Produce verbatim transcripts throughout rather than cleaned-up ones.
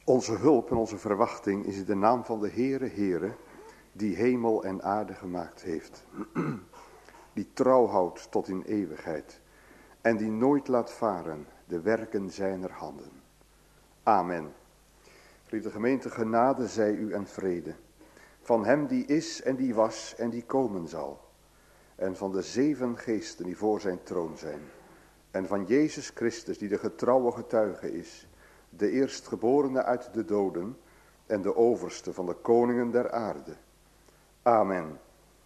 Onze hulp en onze verwachting is in de naam van de Heere, Heere, die hemel en aarde gemaakt heeft. Die trouw houdt tot in eeuwigheid en die nooit laat varen de werken zijner handen. Amen. Geliefde gemeente, genade zij u en vrede. Van hem die is en die was en die komen zal. En van de zeven geesten die voor zijn troon zijn. En van Jezus Christus die de getrouwe getuige is. De eerstgeborene uit de doden en de overste van de koningen der aarde. Amen.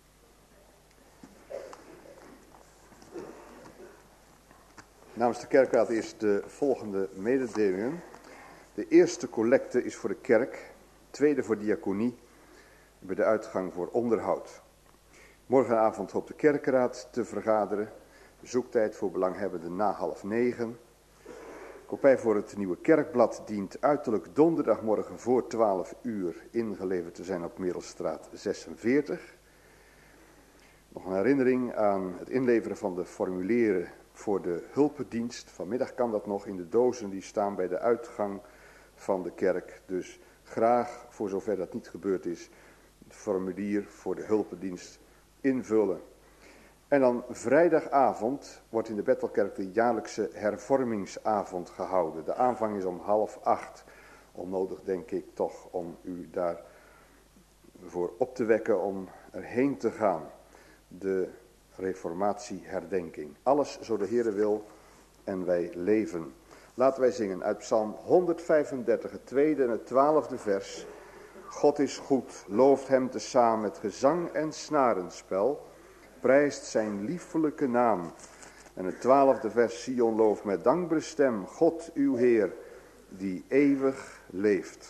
Namens de kerkraad is de volgende mededelingen. De eerste collecte is voor de kerk, tweede voor diaconie, bij de uitgang voor onderhoud. Morgenavond hoopt de kerkraad te vergaderen. Zoektijd voor belanghebbenden na half negen. Kopij voor het nieuwe kerkblad dient uiterlijk donderdagmorgen voor twaalf uur ingeleverd te zijn op Merelstraat zesenveertig. Nog een herinnering aan het inleveren van de formulieren voor de hulpendienst. Vanmiddag kan dat nog in de dozen die staan bij de uitgang van de kerk. Dus graag, voor zover dat niet gebeurd is, het formulier voor de hulpendienst invullen. En dan vrijdagavond wordt in de Bethelkerk de jaarlijkse hervormingsavond gehouden. De aanvang is om half acht. Onnodig denk ik toch om u daarvoor op te wekken om erheen te gaan. De reformatieherdenking. Alles zo de Heere wil en wij leven. Laten wij zingen uit Psalm honderdvijfendertig, het tweede en het twaalfde vers. God is goed, looft hem tezamen met gezang en snarenspel. Prijst zijn liefelijke naam. En het twaalfde vers, Sion looft met dankbare stem, God uw Heer, die eeuwig leeft.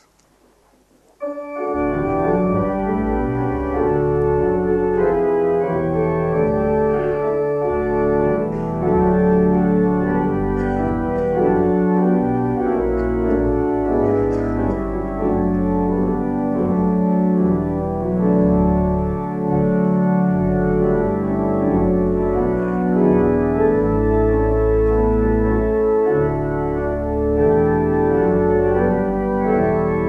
Thank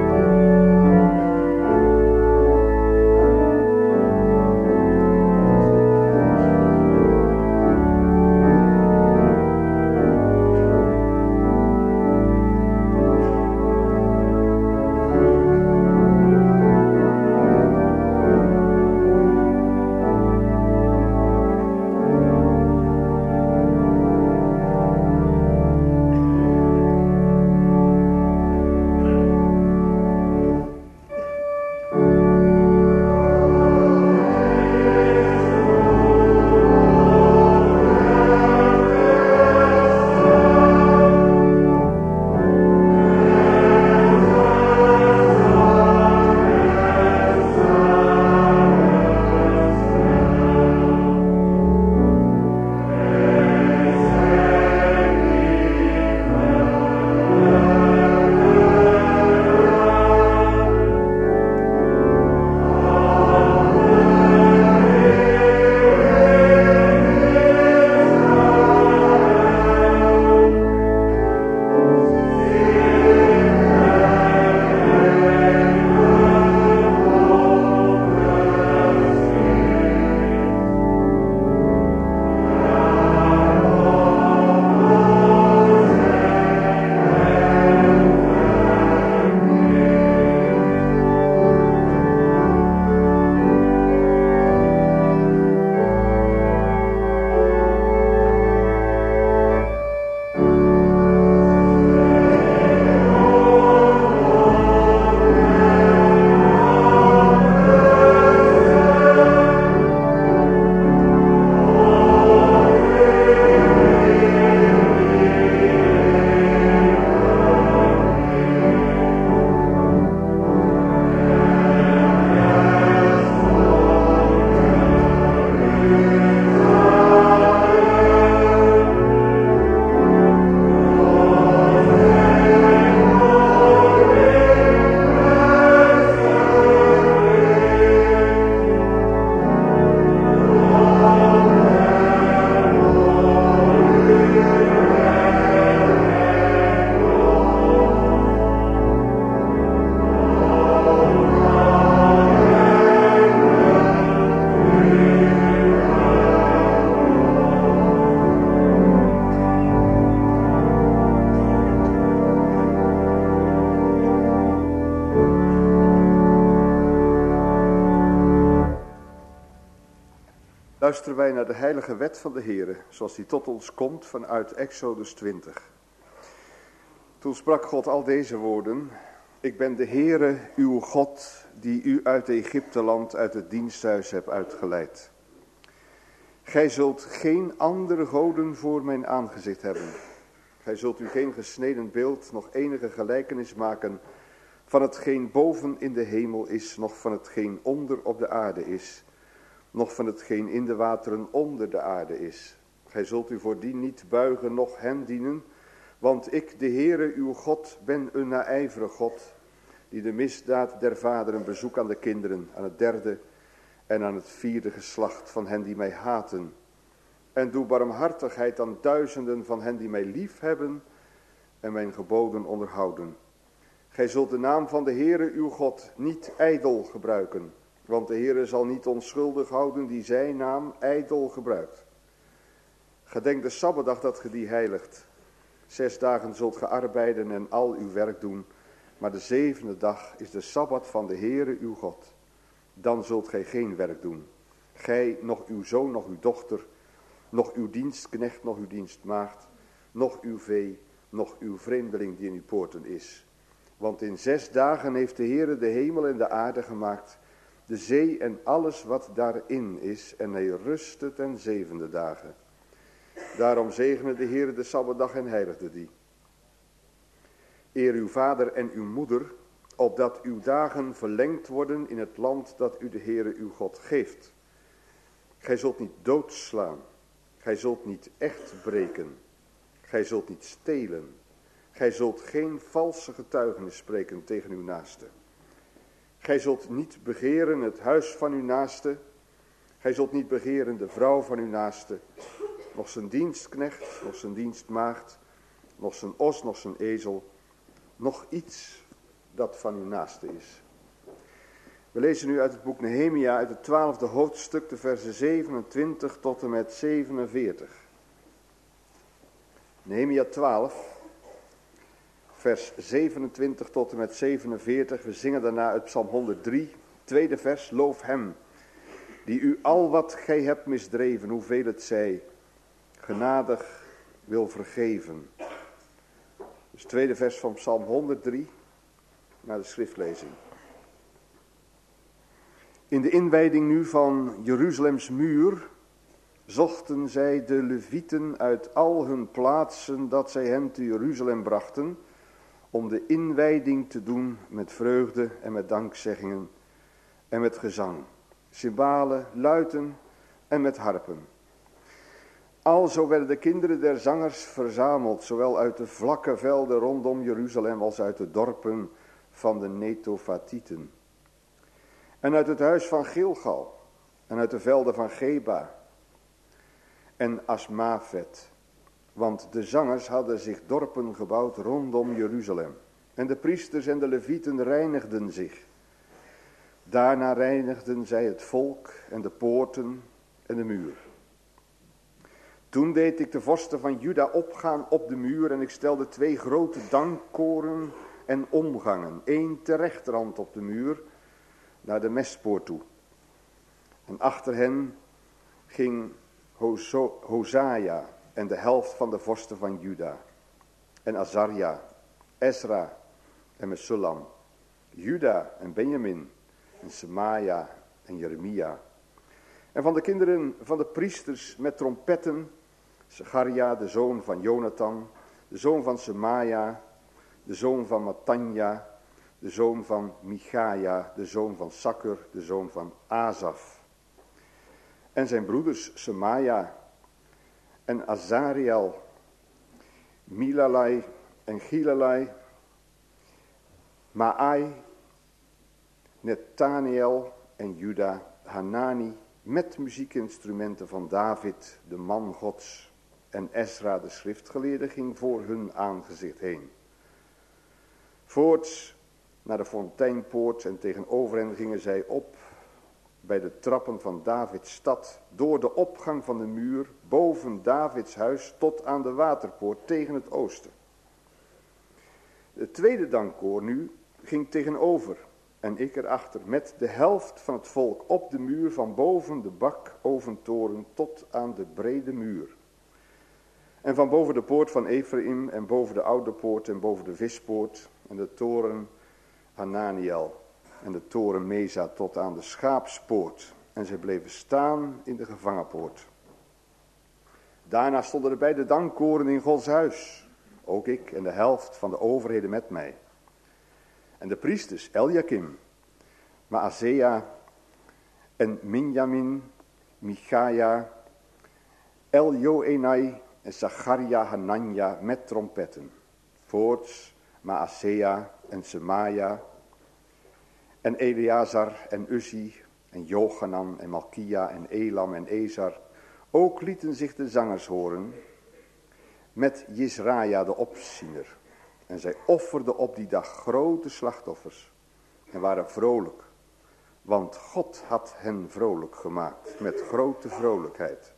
luisteren wij naar de heilige wet van de Heere, zoals die tot ons komt vanuit Exodus twintig. Toen sprak God al deze woorden: ik ben de Heere, uw God, die u uit Egypteland, uit het diensthuis hebt uitgeleid. Gij zult geen andere goden voor mijn aangezicht hebben. Gij zult u geen gesneden beeld, nog enige gelijkenis maken van hetgeen boven in de hemel is, nog van hetgeen onder op de aarde is, nog van hetgeen in de wateren onder de aarde is. Gij zult u voor die niet buigen, noch hen dienen, want ik, de Heere, uw God, ben een naijverig God, die de misdaad der vaderen bezoekt aan de kinderen, aan het derde en aan het vierde geslacht van hen die mij haten. En doe barmhartigheid aan duizenden van hen die mij lief hebben en mijn geboden onderhouden. Gij zult de naam van de Heere uw God niet ijdel gebruiken, want de Heere zal niet onschuldig houden die zijn naam ijdel gebruikt. Gedenk de Sabbatdag dat ge die heiligt. Zes dagen zult ge arbeiden en al uw werk doen, maar de zevende dag is de Sabbat van de Heere uw God. Dan zult gij geen werk doen. Gij, nog uw zoon, nog uw dochter, nog uw dienstknecht, nog uw dienstmaagd, nog uw vee, nog uw vreemdeling die in uw poorten is. Want in zes dagen heeft de Heere de hemel en de aarde gemaakt, de zee en alles wat daarin is, en hij rustte ten zevende dagen. Daarom zegende de Heere de Sabbatdag en heiligde die. Eer uw vader en uw moeder, opdat uw dagen verlengd worden in het land dat u de Heere uw God geeft. Gij zult niet doodslaan, gij zult niet echt breken, gij zult niet stelen, gij zult geen valse getuigenis spreken tegen uw naaste. Gij zult niet begeren het huis van uw naaste, gij zult niet begeren de vrouw van uw naaste, nog zijn dienstknecht, nog zijn dienstmaagd, nog zijn os, nog zijn ezel, nog iets dat van uw naaste is. We lezen nu uit het boek Nehemia, uit het twaalfde hoofdstuk, de versen zevenentwintig tot en met zevenenveertig. Nehemia twaalf, vers zevenentwintig tot en met zevenenveertig. We zingen daarna uit Psalm honderddrie, tweede vers: loof hem, die u al wat gij hebt misdreven, hoeveel het zij, genadig wil vergeven. Dus tweede vers van Psalm honderddrie, naar de schriftlezing. In de inwijding nu van Jeruzalems muur zochten zij de Levieten uit al hun plaatsen dat zij hen te Jeruzalem brachten, om de inwijding te doen met vreugde en met dankzeggingen en met gezang, cymbalen, luiten en met harpen. Alzo werden de kinderen der zangers verzameld, zowel uit de vlakke velden rondom Jeruzalem als uit de dorpen van de Netofatieten. En uit het huis van Gilgal, en uit de velden van Geba en Asmavet. Want de zangers hadden zich dorpen gebouwd rondom Jeruzalem. En de priesters en de levieten reinigden zich. Daarna reinigden zij het volk en de poorten en de muur. Toen deed ik de vorsten van Juda opgaan op de muur en ik stelde twee grote dankkoren en omgangen. Eén ter rechterhand op de muur naar de mestpoort toe. En achter hen ging Hozo- Hosaja en de helft van de vorsten van Juda. En Azarja, Ezra en Mesullam, Juda en Benjamin en Semaja en Jeremia. En van de kinderen van de priesters met trompetten, Zacharia, de zoon van Jonathan, de zoon van Semaja, de zoon van Matanja, de zoon van Michaja, de zoon van Sakur, de zoon van Asaf. En zijn broeders Semaja en Azariel, Milalai en Gilalai, Maai, Netaniel en Juda, Hanani, met muziekinstrumenten van David, de man Gods, en Ezra, de schriftgeleerde, ging voor hun aangezicht heen. Voorts naar de fonteinpoort en tegenover hen gingen zij op bij de trappen van Davids stad, door de opgang van de muur, boven Davids huis, tot aan de waterpoort tegen het oosten. Het tweede dankkoor nu ging tegenover en ik erachter, met de helft van het volk op de muur van boven de bakoventoren tot aan de brede muur. En van boven de poort van Ephraim en boven de oude poort en boven de vispoort en de toren Hananiel en de toren Mesa tot aan de schaapspoort. En zij bleven staan in de gevangenpoort. Daarna stonden er bij de dankkoren in Gods huis, ook ik en de helft van de overheden met mij. En de priesters Eliakim, Maasea en Minjamin, Michaja, Eljoenai en Zacharia Hananja met trompetten. Voorts Maasea en Semaja en Eleazar en Uzzi en Jochanan en Malkia en Elam en Ezar. Ook lieten zich de zangers horen met Jezraja de opziener. En zij offerden op die dag grote slachtoffers en waren vrolijk. Want God had hen vrolijk gemaakt met grote vrolijkheid.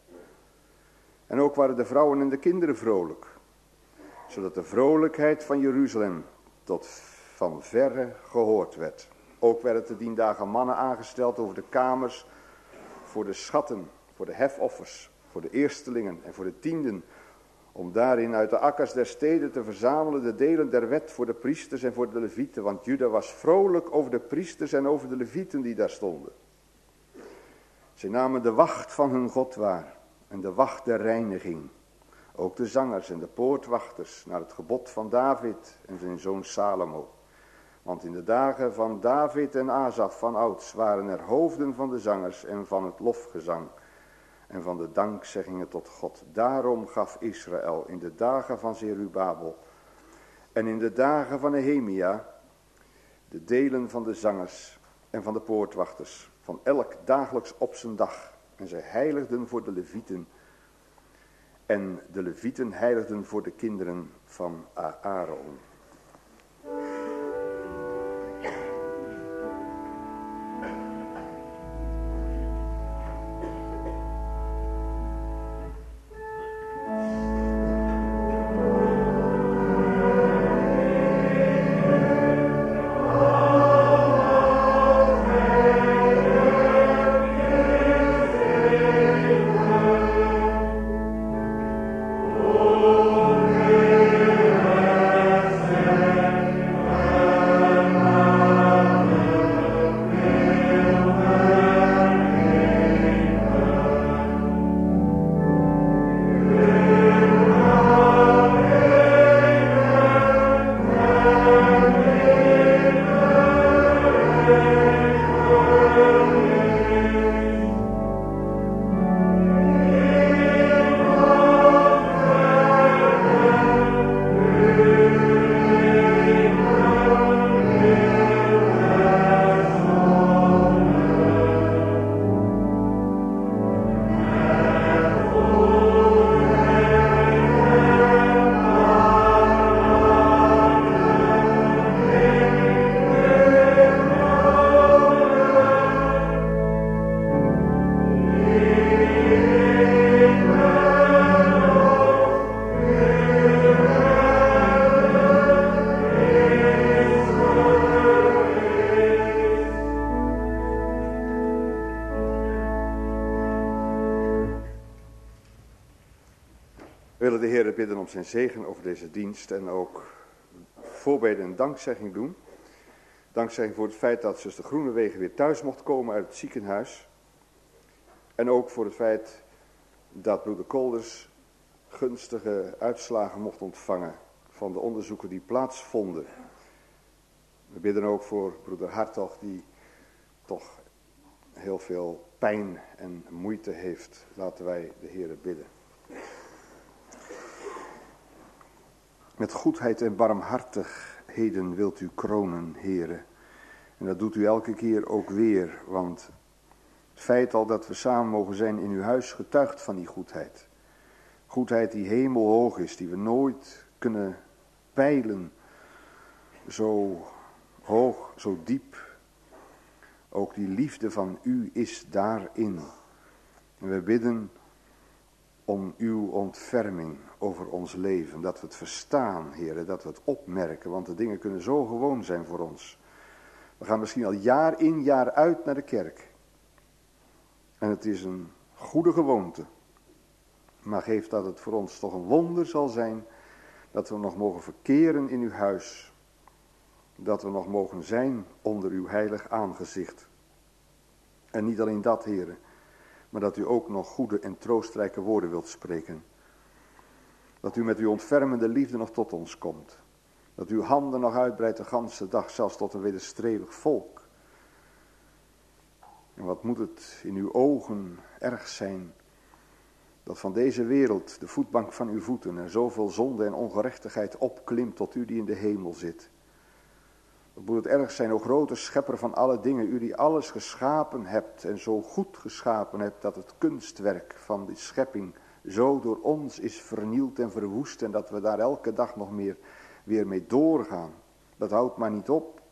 En ook waren de vrouwen en de kinderen vrolijk. Zodat de vrolijkheid van Jeruzalem tot van verre gehoord werd. Ook werden te dien dagen mannen aangesteld over de kamers voor de schatten, voor de hefoffers, voor de eerstelingen en voor de tienden. Om daarin uit de akkers der steden te verzamelen de delen der wet voor de priesters en voor de levieten. Want Juda was vrolijk over de priesters en over de levieten die daar stonden. Zij namen de wacht van hun God waar en de wacht der reiniging. Ook de zangers en de poortwachters naar het gebod van David en zijn zoon Salomo. Want in de dagen van David en Asaf van ouds waren er hoofden van de zangers en van het lofgezang en van de dankzeggingen tot God. Daarom gaf Israël in de dagen van Zerubabel en in de dagen van Nehemia de delen van de zangers en van de poortwachters, van elk dagelijks op zijn dag. En zij heiligden voor de levieten en de levieten heiligden voor de kinderen van Aaron. We willen de Heer bidden om zijn zegen over deze dienst en ook voorbeden en dankzegging doen. Dankzegging voor het feit dat zuster Groenewegen weer thuis mocht komen uit het ziekenhuis. En ook voor het feit dat broeder Kolders gunstige uitslagen mocht ontvangen van de onderzoeken die plaatsvonden. We bidden ook voor broeder Hartog die toch heel veel pijn en moeite heeft. Laten wij de Heer bidden. Met goedheid en barmhartigheden wilt u kronen, Heere. En dat doet u elke keer ook weer, want het feit al dat we samen mogen zijn in uw huis getuigt van die goedheid. Goedheid die hemelhoog is, die we nooit kunnen peilen. Zo hoog, zo diep. Ook die liefde van u is daarin. En we bidden om uw ontferming over ons leven. Dat we het verstaan, Heere, dat we het opmerken. Want de dingen kunnen zo gewoon zijn voor ons. We gaan misschien al jaar in jaar uit naar de kerk. En het is een goede gewoonte. Maar geef dat het voor ons toch een wonder zal zijn dat we nog mogen verkeren in uw huis. Dat we nog mogen zijn onder uw heilig aangezicht. En niet alleen dat, heren, maar dat u ook nog goede en troostrijke woorden wilt spreken. Dat u met uw ontfermende liefde nog tot ons komt. Dat uw handen nog uitbreidt de ganse dag, zelfs tot een wederstrevig volk. En wat moet het in uw ogen erg zijn, dat van deze wereld, de voetbank van uw voeten, er zoveel zonde en ongerechtigheid opklimt tot u die in de hemel zit. Wat moet het erg zijn, o grote schepper van alle dingen, u die alles geschapen hebt en zo goed geschapen hebt, dat het kunstwerk van die schepping zo door ons is vernield en verwoest en dat we daar elke dag nog meer weer mee doorgaan. Dat houdt maar niet op.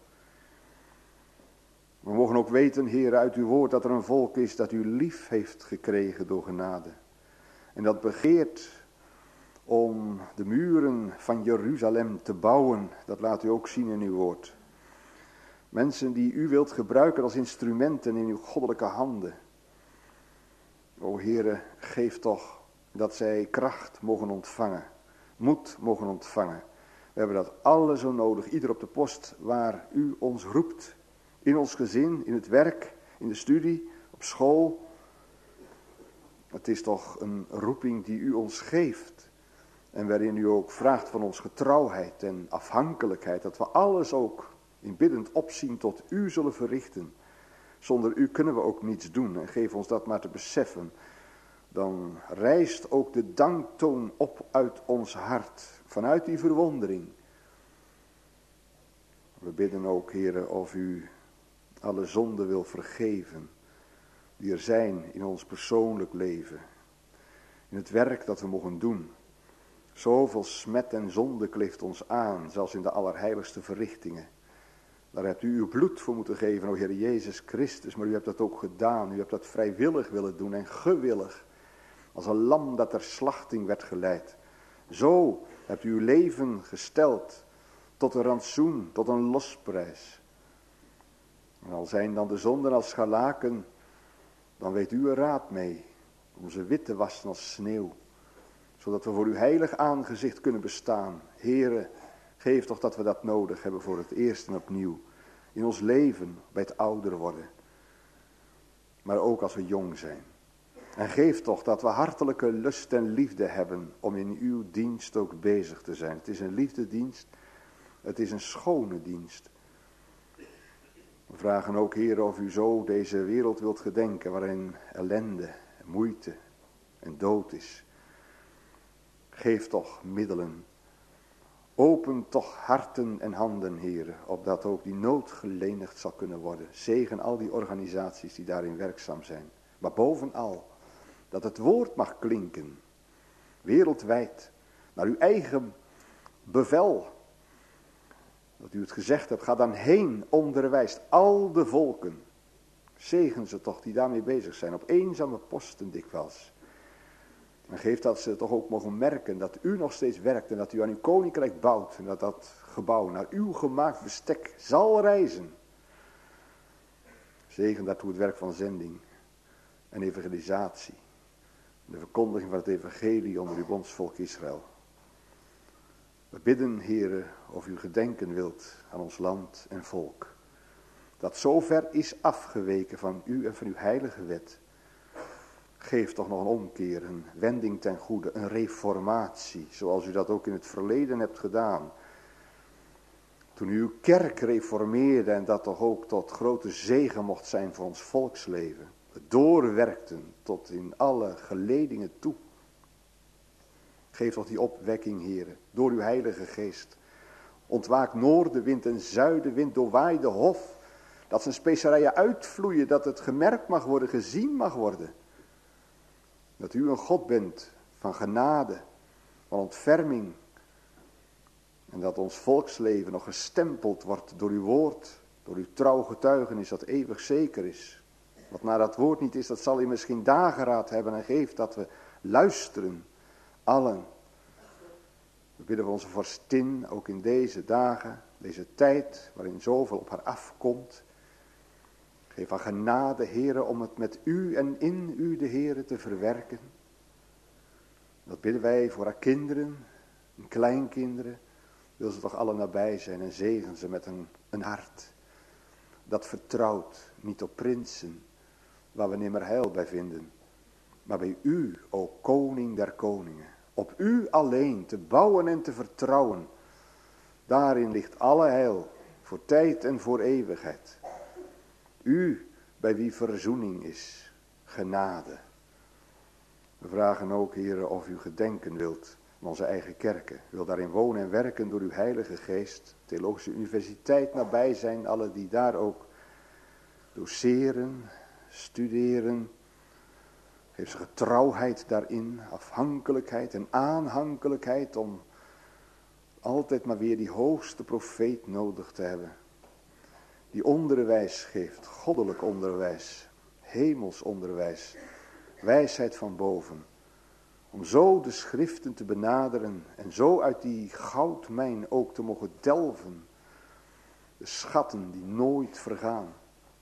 We mogen ook weten, Heer, uit uw woord dat er een volk is dat u lief heeft gekregen door genade. En dat begeert om de muren van Jeruzalem te bouwen. Dat laat u ook zien in uw woord. Mensen die u wilt gebruiken als instrumenten in uw goddelijke handen. O Heere, geef toch dat zij kracht mogen ontvangen. Moed mogen ontvangen. We hebben dat alle zo nodig. Ieder op de post waar u ons roept. In ons gezin, in het werk, in de studie, op school. Het is toch een roeping die u ons geeft. En waarin u ook vraagt van ons getrouwheid en afhankelijkheid. Dat we alles ook in biddend opzien tot u zullen verrichten. Zonder u kunnen we ook niets doen. En geef ons dat maar te beseffen. Dan rijst ook de danktoon op uit ons hart. Vanuit die verwondering. We bidden ook, Heere, of u alle zonden wil vergeven. Die er zijn in ons persoonlijk leven. In het werk dat we mogen doen. Zoveel smet en zonde kleeft ons aan. Zelfs in de allerheiligste verrichtingen. Daar hebt u uw bloed voor moeten geven, o Heer Jezus Christus. Maar u hebt dat ook gedaan. U hebt dat vrijwillig willen doen en gewillig. Als een lam dat ter slachting werd geleid. Zo hebt u uw leven gesteld. Tot een rantsoen, tot een losprijs. En al zijn dan de zonden als scharlaken, dan weet u er raad mee. Om ze wit te wassen als sneeuw. Zodat we voor uw heilig aangezicht kunnen bestaan. Heere, geef toch dat we dat nodig hebben voor het eerst en opnieuw. In ons leven, bij het ouder worden. Maar ook als we jong zijn. En geef toch dat we hartelijke lust en liefde hebben om in uw dienst ook bezig te zijn. Het is een liefdedienst. Het is een schone dienst. We vragen ook, Heer, of u zo deze wereld wilt gedenken waarin ellende, moeite en dood is. Geef toch middelen. Open toch harten en handen, Heer, opdat ook die nood gelenigd zal kunnen worden. Zegen al die organisaties die daarin werkzaam zijn. Maar bovenal, dat het woord mag klinken, wereldwijd, naar uw eigen bevel. Dat u het gezegd hebt, ga dan heen, onderwijst al de volken. Zegen ze toch die daarmee bezig zijn, op eenzame posten dikwijls. En geef dat ze toch ook mogen merken dat u nog steeds werkt en dat u aan uw koninkrijk bouwt. En dat dat gebouw naar uw gemaakt bestek zal reizen. Zegen daartoe het werk van zending en evangelisatie. De verkondiging van het evangelie onder uw bondsvolk Israël. We bidden, Heere, of u gedenken wilt aan ons land en volk. Dat zo ver is afgeweken van u en van uw heilige wet. Geef toch nog een omkeer, een wending ten goede, een reformatie. Zoals u dat ook in het verleden hebt gedaan. Toen u uw kerk reformeerde en dat toch ook tot grote zegen mocht zijn voor ons volksleven. Het doorwerkten tot in alle geledingen toe. Geef toch die opwekking, Heere, door uw heilige geest. Ontwaak noordenwind en zuidenwind, doorwaai de hof. Dat zijn specerijen uitvloeien, dat het gemerkt mag worden, gezien mag worden. Dat u een God bent van genade, van ontferming. En dat ons volksleven nog gestempeld wordt door uw woord, door uw trouw getuigenis dat eeuwig zeker is. Wat naar dat woord niet is, dat zal immers geen dageraad hebben en geeft dat we luisteren, allen. We bidden voor onze vorstin, ook in deze dagen, Deze tijd waarin zoveel op haar afkomt. Geef haar genade, Heere, om het met u en in u, de Heere, te verwerken. Dat bidden wij voor haar kinderen en kleinkinderen. Wil ze toch alle nabij zijn en zegen ze met een, een hart. Dat vertrouwt niet op prinsen, waar we nimmer heil bij vinden. Maar bij u, o koning der koningen. Op u alleen te bouwen en te vertrouwen. Daarin ligt alle heil, voor tijd en voor eeuwigheid. U, bij wie verzoening is, genade. We vragen ook, Heere, of u gedenken wilt aan onze eigen kerken. Wil daarin wonen en werken door uw heilige geest. Theologische universiteit nabij zijn, alle die daar ook doseren, studeren. Geef ze getrouwheid daarin, afhankelijkheid en aanhankelijkheid om altijd maar weer die hoogste profeet nodig te hebben. Die onderwijs geeft, goddelijk onderwijs, hemels onderwijs, wijsheid van boven. Om zo de schriften te benaderen en zo uit die goudmijn ook te mogen delven. De schatten die nooit vergaan.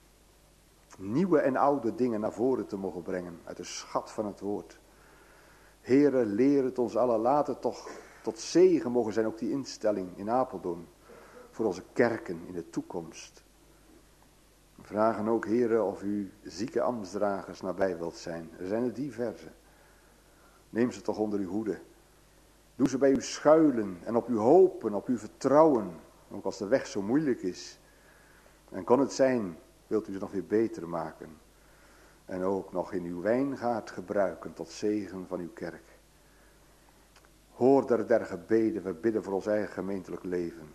Nieuwe en oude dingen naar voren te mogen brengen uit de schat van het woord. Heere, leer het ons allen, laat het toch tot zegen mogen zijn, ook die instelling in Apeldoorn. Voor onze kerken in de toekomst. We vragen ook, Heere, of u zieke ambtsdragers nabij wilt zijn. Er zijn er diverse. Neem ze toch onder uw hoede. Doe ze bij u schuilen en op u hopen, op u vertrouwen. Ook als de weg zo moeilijk is. En kon het zijn, wilt u ze nog weer beter maken. En ook nog in uw wijngaard gebruiken tot zegen van uw kerk. Hoorder der gebeden, we bidden voor ons eigen gemeentelijk leven.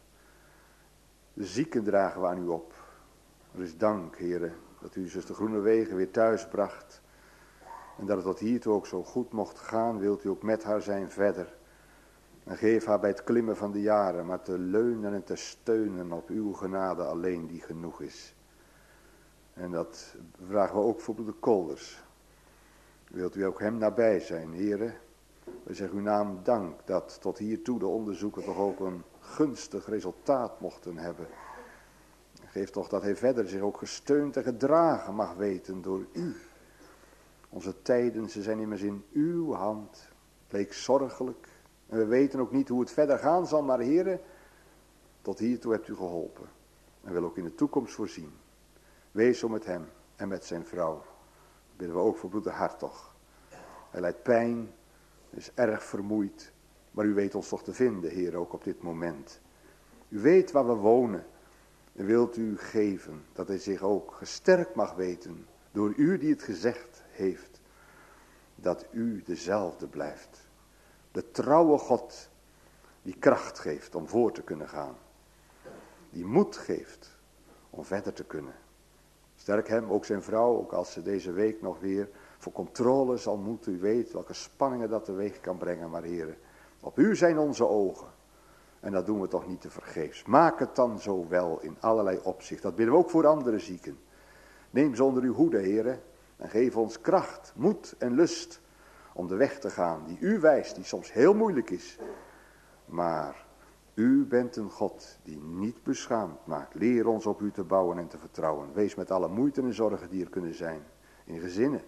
De zieken dragen we aan u op. Er is dank, Heere, dat u zuster Groenewegen weer thuis bracht. En dat het tot hiertoe ook zo goed mocht gaan, wilt u ook met haar zijn verder. En geef haar bij het klimmen van de jaren, maar te leunen en te steunen op uw genade alleen die genoeg is. En dat vragen we ook voor broeder Kolders. Wilt u ook hem nabij zijn, Heere? We zeggen uw naam dank dat tot hiertoe de onderzoeken toch ook een gunstig resultaat mochten hebben. Geef toch dat hij verder zich ook gesteund en gedragen mag weten door u. Onze tijden, ze zijn immers in uw hand. Het leek zorgelijk. En we weten ook niet hoe het verder gaan zal, maar Heere, tot hiertoe hebt u geholpen. En wil ook in de toekomst voorzien. Wees zo met hem en met zijn vrouw. Dat bidden we ook voor broeder Hartog. Hij lijdt pijn, is erg vermoeid. Maar u weet ons toch te vinden, Heer, ook op dit moment. U weet waar we wonen. En wilt u geven dat hij zich ook gesterkt mag weten. Door u die het gezegd heeft. Dat u dezelfde blijft. De trouwe God die kracht geeft om voor te kunnen gaan. Die moed geeft om verder te kunnen. Sterk hem, ook zijn vrouw, ook als ze deze week nog weer voor controle zal moeten. U weet welke spanningen dat teweeg kan brengen, maar heren, op u zijn onze ogen. En dat doen we toch niet te vergeefs. Maak het dan zo wel in allerlei opzicht. Dat bidden we ook voor andere zieken. Neem ze onder uw hoede, heren, en geef ons kracht, moed en lust om de weg te gaan die u wijst, die soms heel moeilijk is. Maar u bent een God die niet beschaamd maakt. Leer ons op u te bouwen en te vertrouwen. Wees met alle moeite en zorgen die er kunnen zijn. In gezinnen.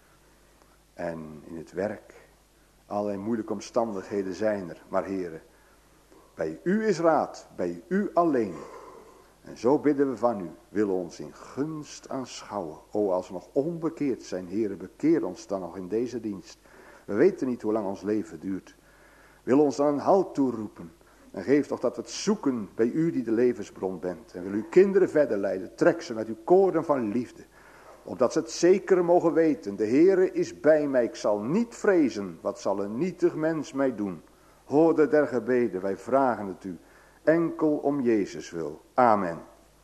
En in het werk. Allerlei moeilijke omstandigheden zijn er. Maar heren, bij u is raad. Bij u alleen. En zo bidden we van u. Wil ons in gunst aanschouwen. O, als we nog onbekeerd zijn, heren, bekeer ons dan nog in deze dienst. We weten niet hoe lang ons leven duurt. Wil ons dan een halt toeroepen. En geef toch dat we het zoeken bij u die de levensbron bent. En wil uw kinderen verder leiden. Trek ze met uw koorden van liefde. Opdat ze het zeker mogen weten. De Heere is bij mij. Ik zal niet vrezen. Wat zal een nietig mens mij doen? Hoorder der gebeden. Wij vragen het u. Enkel om Jezus wil. Amen.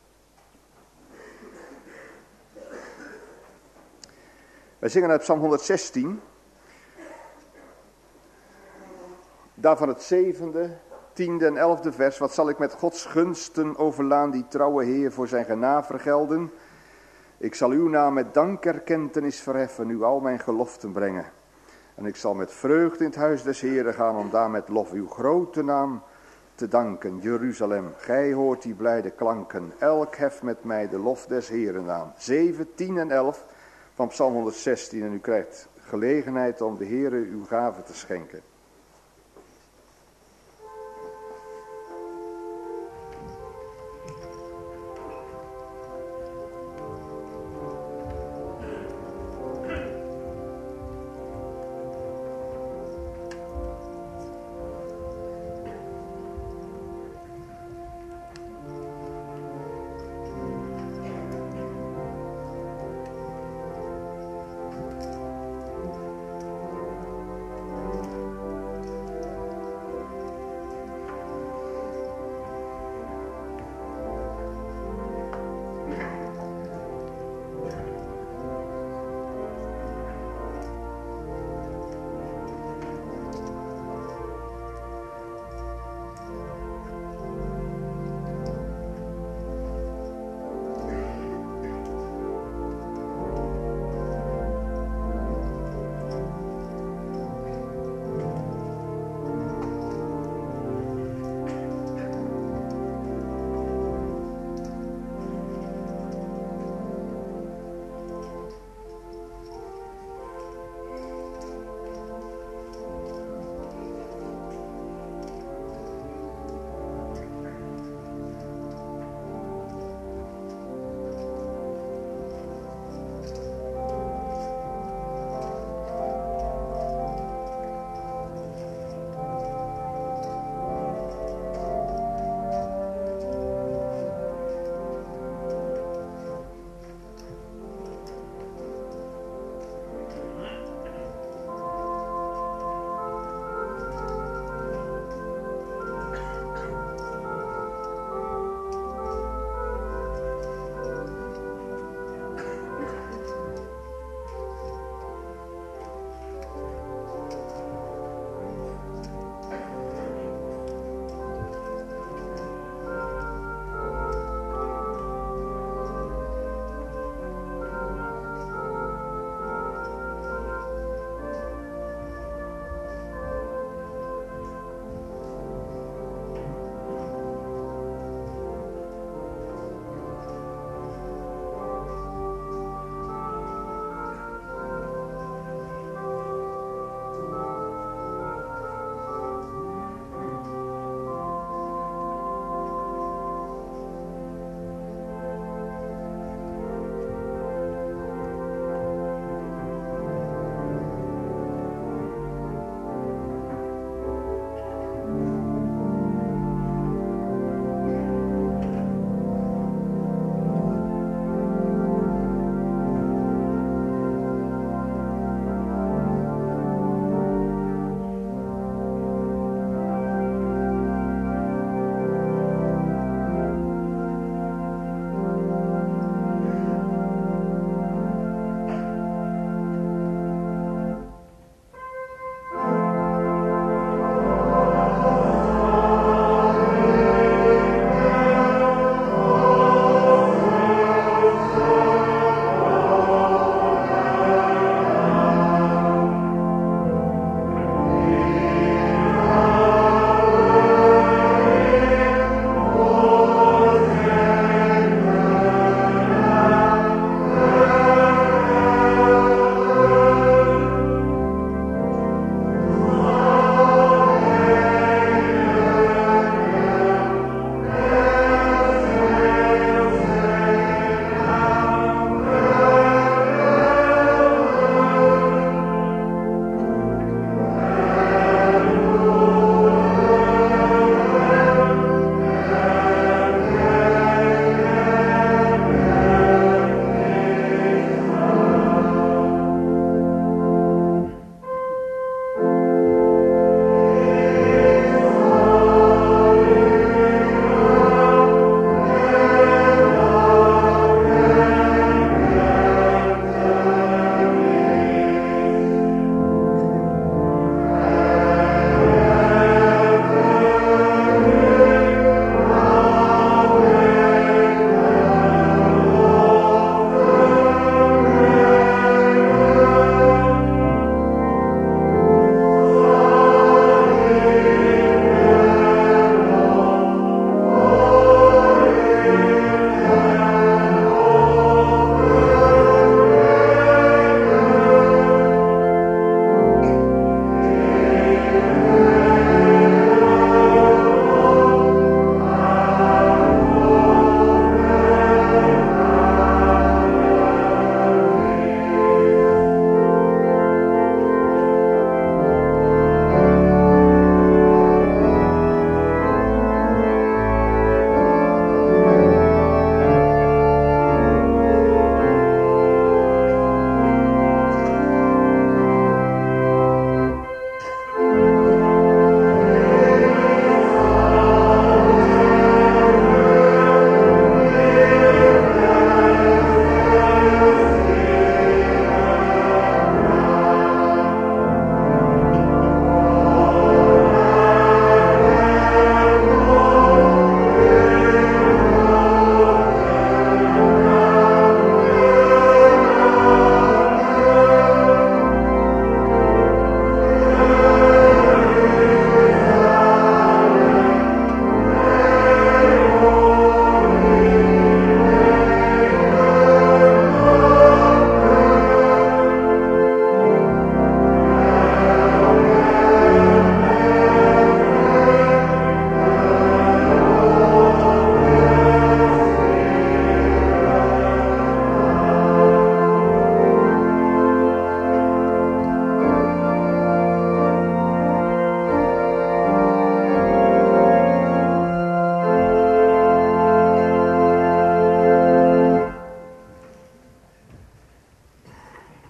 Wij zingen uit Psalm honderdzestien. Daarvan het zevende, tiende en elfde vers. Wat zal ik met Gods gunsten overlaan die trouwe Heer voor zijn genade vergelden? Ik zal uw naam met dankerkentenis verheffen, u al mijn geloften brengen. En ik zal met vreugde in het huis des Heeren gaan om daar met lof uw grote naam te danken, Jeruzalem. Gij hoort die blijde klanken. Elk heft met mij de lof des Heeren aan. zeven, tien en elf van Psalm honderdzestien. En u krijgt gelegenheid om de Heere uw gave te schenken.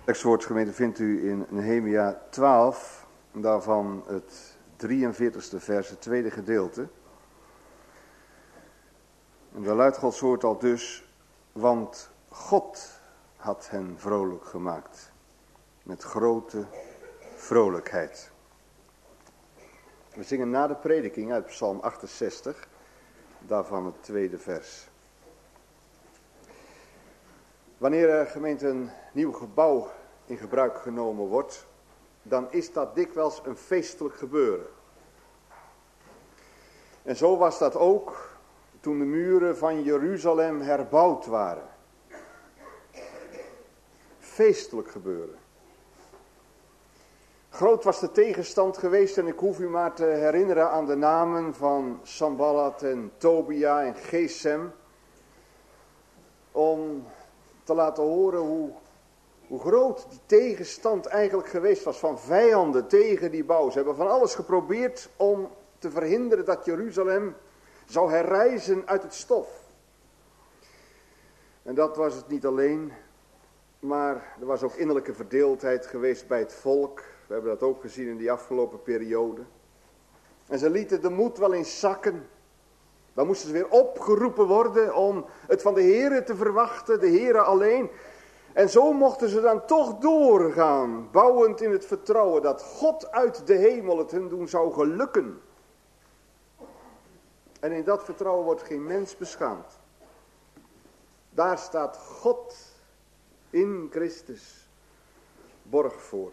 Tekstwoordgemeente vindt u in Nehemia twaalf, daarvan het drieënveertigste vers, het tweede gedeelte. En daar luidt Gods woord al dus, want God had hen vrolijk gemaakt, met grote vrolijkheid. We zingen na de prediking uit Psalm achtenzestig, daarvan het tweede vers. Wanneer er gemeente een nieuw gebouw in gebruik genomen wordt, dan is dat dikwijls een feestelijk gebeuren. En zo was dat ook toen de muren van Jeruzalem herbouwd waren. Feestelijk gebeuren. Groot was de tegenstand geweest en ik hoef u maar te herinneren aan de namen van Sanballat en Tobia en Gesem. Om te laten horen hoe, hoe groot die tegenstand eigenlijk geweest was van vijanden tegen die bouw. Ze hebben van alles geprobeerd om te verhinderen dat Jeruzalem zou herrijzen uit het stof. En dat was het niet alleen, maar er was ook innerlijke verdeeldheid geweest bij het volk. We hebben dat ook gezien in die afgelopen periode. En ze lieten de moed wel eens zakken. Dan moesten ze weer opgeroepen worden om het van de Here te verwachten, de Here alleen. En zo mochten ze dan toch doorgaan, bouwend in het vertrouwen dat God uit de hemel het hun doen zou gelukken. En in dat vertrouwen wordt geen mens beschaamd. Daar staat God in Christus borg voor.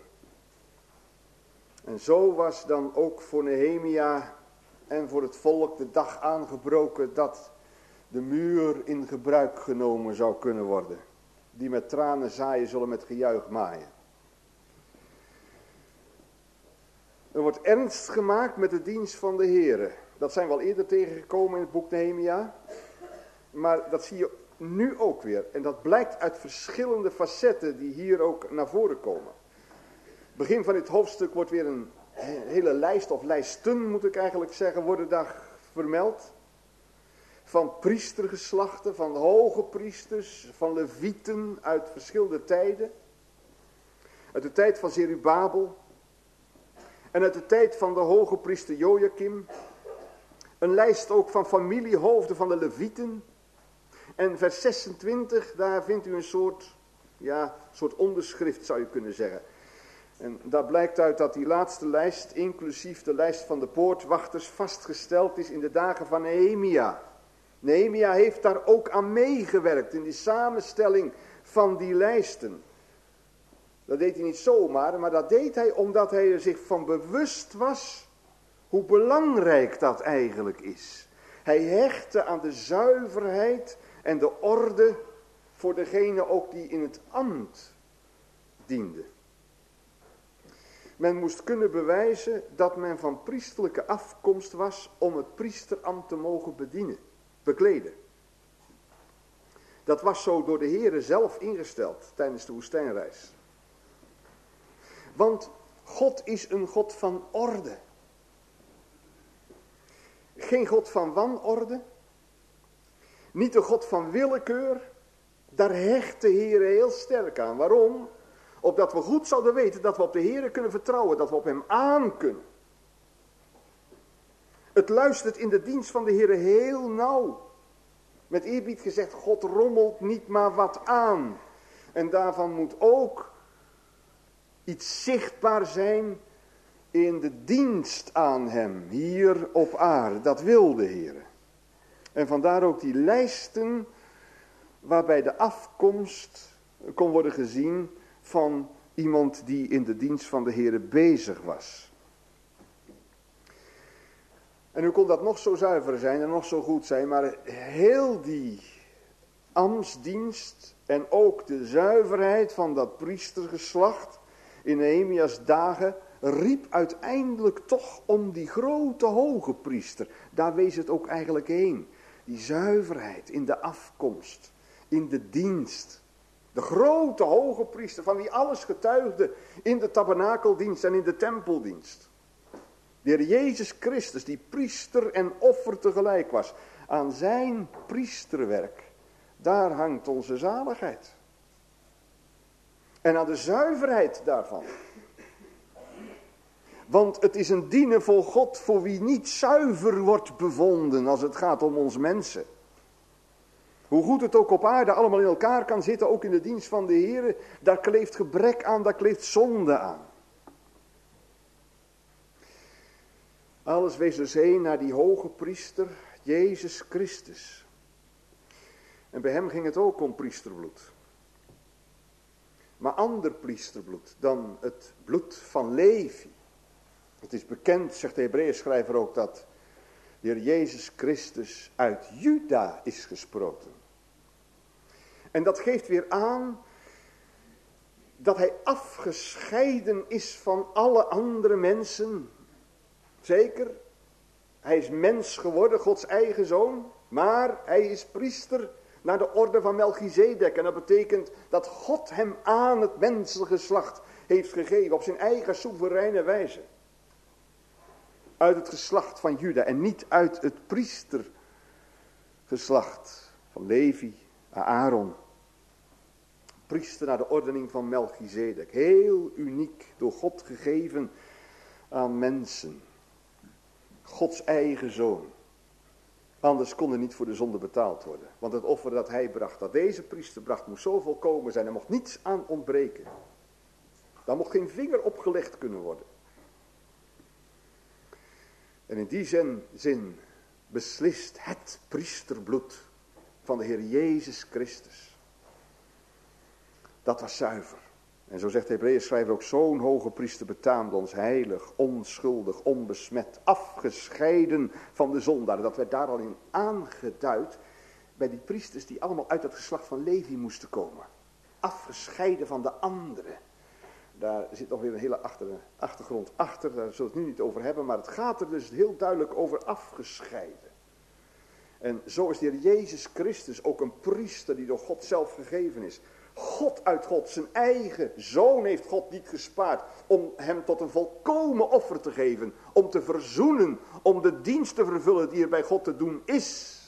En zo was dan ook voor Nehemia en voor het volk de dag aangebroken dat de muur in gebruik genomen zou kunnen worden. Die met tranen zaaien zullen met gejuich maaien. Er wordt ernst gemaakt met de dienst van de Here. Dat zijn we al eerder tegengekomen in het boek Nehemia. Maar dat zie je nu ook weer. En dat blijkt uit verschillende facetten die hier ook naar voren komen. Begin van dit hoofdstuk wordt weer een hele lijst, of lijsten moet ik eigenlijk zeggen, worden daar vermeld. Van priestergeslachten, van hoge priesters, van levieten uit verschillende tijden. Uit de tijd van Zerubabel. En uit de tijd van de hoge priester Jojakim. Een lijst ook van familiehoofden van de levieten. En vers zesentwintig, daar vindt u een soort, ja, soort onderschrift zou je kunnen zeggen. En daar blijkt uit dat die laatste lijst, inclusief de lijst van de poortwachters, vastgesteld is in de dagen van Nehemia. Nehemia heeft daar ook aan meegewerkt in die samenstelling van die lijsten. Dat deed hij niet zomaar, maar dat deed hij omdat hij er zich van bewust was hoe belangrijk dat eigenlijk is. Hij hechtte aan de zuiverheid en de orde voor degene ook die in het ambt diende. Men moest kunnen bewijzen dat men van priesterlijke afkomst was om het priesterambt te mogen bedienen, bekleden. Dat was zo door de Heere zelf ingesteld tijdens de woestijnreis. Want God is een God van orde. Geen God van wanorde. Niet een God van willekeur. Daar hecht de Heere heel sterk aan. Waarom? Opdat we goed zouden weten dat we op de Heere kunnen vertrouwen. Dat we op hem aan kunnen. Het luistert in de dienst van de Heere heel nauw. Met eerbied gezegd, God rommelt niet maar wat aan. En daarvan moet ook iets zichtbaar zijn in de dienst aan hem, hier op aarde. Dat wil de Heere. En vandaar ook die lijsten waarbij de afkomst kon worden gezien van iemand die in de dienst van de Heere bezig was. En nu kon dat nog zo zuiver zijn en nog zo goed zijn, maar heel die ambtsdienst en ook de zuiverheid van dat priestergeslacht in Nehemia's dagen riep uiteindelijk toch om die grote hoge priester. Daar wees het ook eigenlijk heen. Die zuiverheid in de afkomst, in de dienst. De grote hoge priester van wie alles getuigde in de tabernakeldienst en in de tempeldienst. De Heer Jezus Christus die priester en offer tegelijk was. Aan zijn priesterwerk, daar hangt onze zaligheid. En aan de zuiverheid daarvan. Want het is een dienen voor God voor wie niet zuiver wordt bevonden als het gaat om ons mensen. Hoe goed het ook op aarde allemaal in elkaar kan zitten, ook in de dienst van de Heer, daar kleeft gebrek aan, daar kleeft zonde aan. Alles wees dus heen naar die hoge priester, Jezus Christus. En bij hem ging het ook om priesterbloed. Maar ander priesterbloed dan het bloed van Levi. Het is bekend, zegt de Hebreeënschrijver ook, dat de Heer Jezus Christus uit Juda is gesproten. En dat geeft weer aan dat hij afgescheiden is van alle andere mensen. Zeker, hij is mens geworden, Gods eigen zoon, maar hij is priester naar de orde van Melchizedek. En dat betekent dat God hem aan het mensengeslacht heeft gegeven op zijn eigen soevereine wijze. Uit het geslacht van Juda en niet uit het priestergeslacht van Levi, Aaron. Priester naar de ordening van Melchizedek. Heel uniek, door God gegeven aan mensen. Gods eigen zoon. Anders kon er niet voor de zonde betaald worden. Want het offer dat hij bracht, dat deze priester bracht, moest zo volkomen zijn. Er mocht niets aan ontbreken. Daar mocht geen vinger opgelegd kunnen worden. En in die zin, zin beslist het priesterbloed van de Heer Jezus Christus. Dat was zuiver. En zo zegt de Hebreeënschrijver ook, zo'n hoge priester betaamt ons heilig, onschuldig, onbesmet, afgescheiden van de zondaar. Dat werd daar al in aangeduid bij die priesters die allemaal uit het geslacht van Levi moesten komen. Afgescheiden van de anderen. Daar zit nog weer een hele achter, achtergrond achter, daar zullen we het nu niet over hebben, maar het gaat er dus heel duidelijk over afgescheiden. En zo is de Heer Jezus Christus ook een priester die door God zelf gegeven is. God uit God, zijn eigen zoon heeft God niet gespaard om hem tot een volkomen offer te geven. Om te verzoenen, om de dienst te vervullen die er bij God te doen is.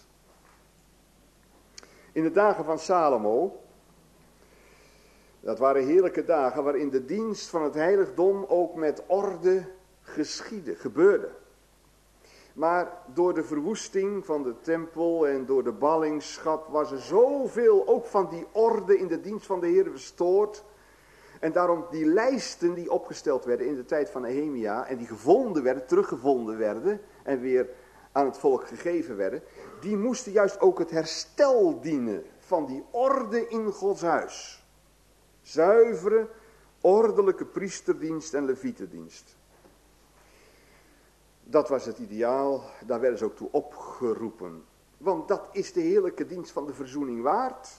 In de dagen van Salomo, dat waren heerlijke dagen waarin de dienst van het heiligdom ook met orde geschiedde, gebeurde. Maar door de verwoesting van de tempel en door de ballingschap was er zoveel ook van die orde in de dienst van de Heer verstoord. En daarom die lijsten die opgesteld werden in de tijd van Nehemia en die gevonden werden, teruggevonden werden en weer aan het volk gegeven werden. Die moesten juist ook het herstel dienen van die orde in Gods huis. Zuivere, ordelijke priesterdienst en levietendienst. Dat was het ideaal, daar werden ze ook toe opgeroepen. Want dat is de heerlijke dienst van de verzoening waard.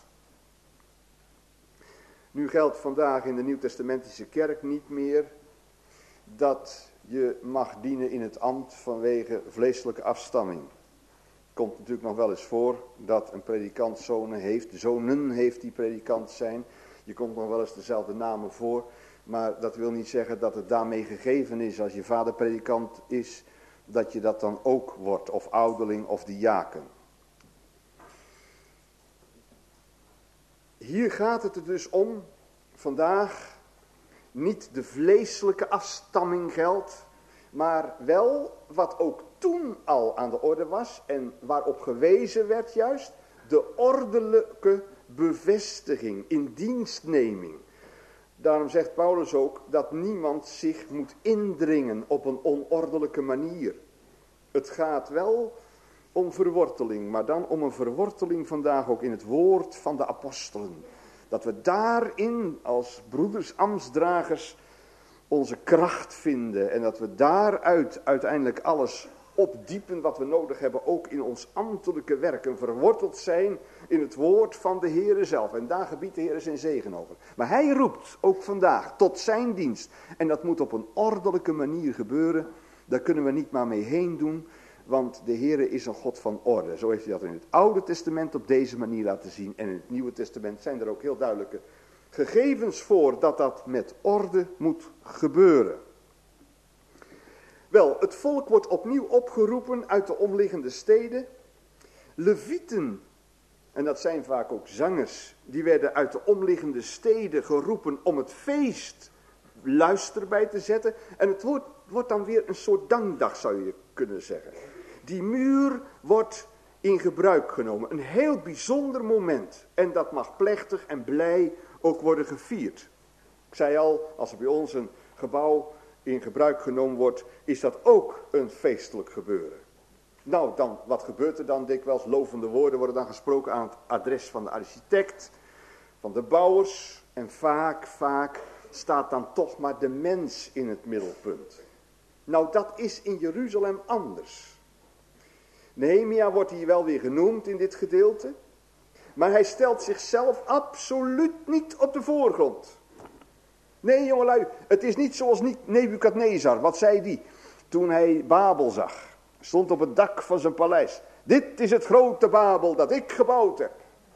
Nu geldt vandaag in de Nieuwtestamentische kerk niet meer dat je mag dienen in het ambt vanwege vleeselijke afstamming. Komt natuurlijk nog wel eens voor dat een predikant zonen heeft, zonen heeft die predikant zijn. Je komt nog wel eens dezelfde namen voor, maar dat wil niet zeggen dat het daarmee gegeven is als je vader predikant is, dat je dat dan ook wordt, of ouderling of diaken. Hier gaat het er dus om, vandaag, niet de vleeselijke afstamming geldt, maar wel wat ook toen al aan de orde was en waarop gewezen werd juist, de ordelijke bevestiging in dienstneming. Daarom zegt Paulus ook dat niemand zich moet indringen op een onordelijke manier. Het gaat wel om verworteling, maar dan om een verworteling vandaag ook in het woord van de apostelen. Dat we daarin als broeders, ambtsdragers onze kracht vinden en dat we daaruit uiteindelijk alles opdiepen wat we nodig hebben, ook in ons ambtelijke werken, verworteld zijn in het woord van de Heere zelf. En daar gebiedt de Heere zijn zegen over. Maar hij roept ook vandaag tot zijn dienst. En dat moet op een ordelijke manier gebeuren. Daar kunnen we niet maar mee heen doen, want de Heere is een God van orde. Zo heeft hij dat in het Oude Testament op deze manier laten zien. En in het Nieuwe Testament zijn er ook heel duidelijke gegevens voor dat dat met orde moet gebeuren. Wel, het volk wordt opnieuw opgeroepen uit de omliggende steden. Levieten, en dat zijn vaak ook zangers, die werden uit de omliggende steden geroepen om het feest luister bij te zetten. En het wordt, wordt dan weer een soort dankdag, zou je kunnen zeggen. Die muur wordt in gebruik genomen. Een heel bijzonder moment. En dat mag plechtig en blij ook worden gevierd. Ik zei al, als er bij ons een gebouw in gebruik genomen wordt, is dat ook een feestelijk gebeuren. Nou, dan, wat gebeurt er dan dikwijls? Lovende woorden worden dan gesproken aan het adres van de architect, van de bouwers. En vaak, vaak staat dan toch maar de mens in het middelpunt. Nou, dat is in Jeruzalem anders. Nehemia wordt hier wel weer genoemd in dit gedeelte. Maar hij stelt zichzelf absoluut niet op de voorgrond. Nee, jongelui, het is niet zoals Nebukadnezar. Wat zei die toen hij Babel zag? Stond op het dak van zijn paleis. Dit is het grote Babel dat ik gebouwd heb.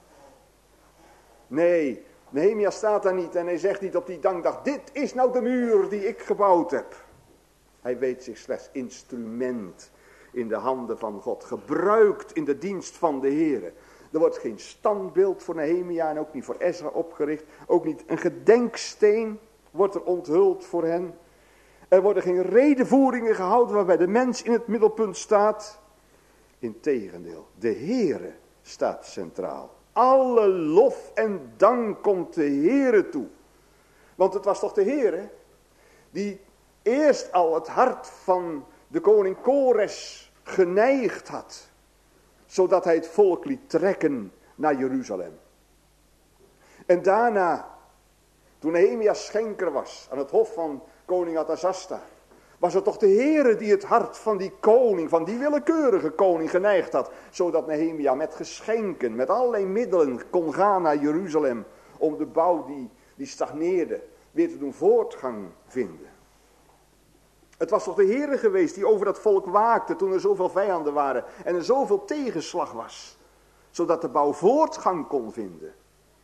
Nee, Nehemia staat daar niet en hij zegt niet op die dankdag: dit is nou de muur die ik gebouwd heb. Hij weet zich slechts instrument in de handen van God, gebruikt in de dienst van de Heere. Er wordt geen standbeeld voor Nehemia en ook niet voor Ezra opgericht. Ook niet een gedenksteen wordt er onthuld voor hen. Er worden geen redevoeringen gehouden waarbij de mens in het middelpunt staat. Integendeel, de Heere staat centraal. Alle lof en dank komt de Heere toe. Want het was toch de Heere die eerst al het hart van de koning Kores geneigd had, zodat hij het volk liet trekken naar Jeruzalem. En daarna, toen Nehemia schenker was aan het hof van koning Artasasta, was het toch de Heere die het hart van die koning, van die willekeurige koning geneigd had, zodat Nehemia met geschenken, met allerlei middelen kon gaan naar Jeruzalem om de bouw die, die stagneerde weer te doen voortgang vinden. Het was toch de Heere geweest die over dat volk waakte toen er zoveel vijanden waren en er zoveel tegenslag was, zodat de bouw voortgang kon vinden.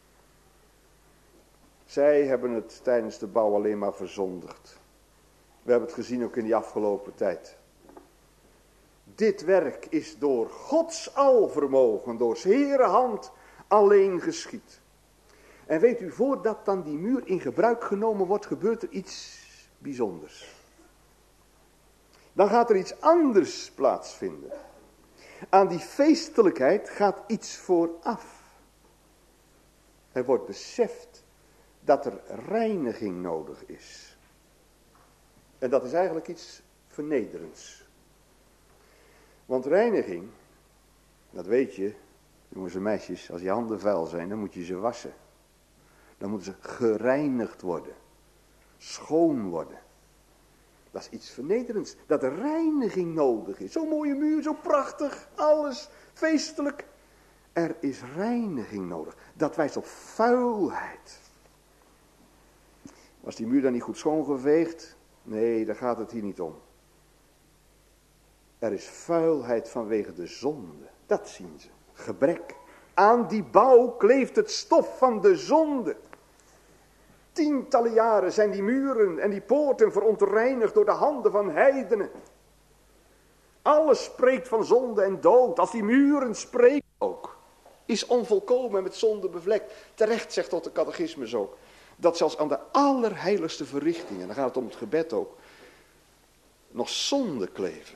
Zij hebben het tijdens de bouw alleen maar verzondigd. We hebben het gezien ook in die afgelopen tijd. Dit werk is door Gods alvermogen, door 's Heere hand alleen geschied. En weet u, voordat dan die muur in gebruik genomen wordt, gebeurt er iets bijzonders. Dan gaat er iets anders plaatsvinden. Aan die feestelijkheid gaat iets vooraf. Er wordt beseft dat er reiniging nodig is. En dat is eigenlijk iets vernederends. Want reiniging, dat weet je, jongens en meisjes, als je handen vuil zijn, dan moet je ze wassen. Dan moeten ze gereinigd worden. Schoon worden. Dat is iets vernederends. Dat er reiniging nodig is. Zo'n mooie muur, zo prachtig, alles feestelijk. Er is reiniging nodig. Dat wijst op vuilheid. Was die muur dan niet goed schoongeveegd? Nee, daar gaat het hier niet om. Er is vuilheid vanwege de zonde. Dat zien ze. Gebrek. Aan die bouw kleeft het stof van de zonde. Tientallen jaren zijn die muren en die poorten verontreinigd door de handen van heidenen. Alles spreekt van zonde en dood. Als die muren spreken ook. Is onvolkomen en met zonde bevlekt. Terecht zegt tot de catechismus ook. Dat zelfs aan de allerheiligste verrichtingen, dan gaat het om het gebed ook, nog zonde kleven.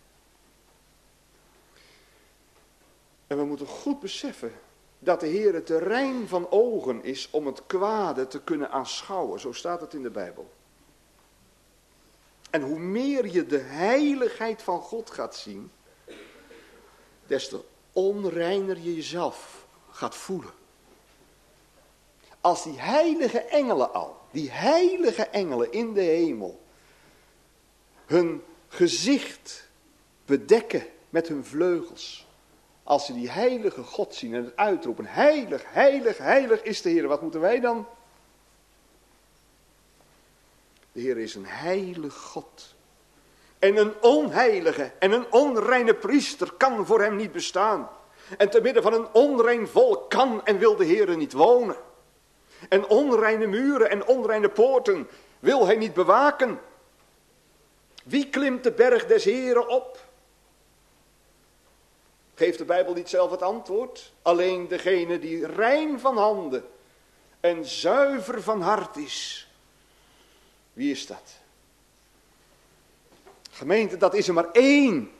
En we moeten goed beseffen dat de Heer het terrein van ogen is om het kwade te kunnen aanschouwen. Zo staat het in de Bijbel. En hoe meer je de heiligheid van God gaat zien, des te onreiner je jezelf gaat voelen. Als die heilige engelen al, die heilige engelen in de hemel, hun gezicht bedekken met hun vleugels. Als ze die heilige God zien en het uitroepen, heilig, heilig, heilig is de Heer. Wat moeten wij dan? De Heer is een heilig God. En een onheilige en een onreine priester kan voor hem niet bestaan. En te midden van een onrein volk kan en wil de Heer niet wonen. En onreine muren en onreine poorten wil hij niet bewaken. Wie klimt de berg des Heren op? Geeft de Bijbel niet zelf het antwoord? Alleen degene die rein van handen en zuiver van hart is. Wie is dat? Gemeente, dat is er maar één.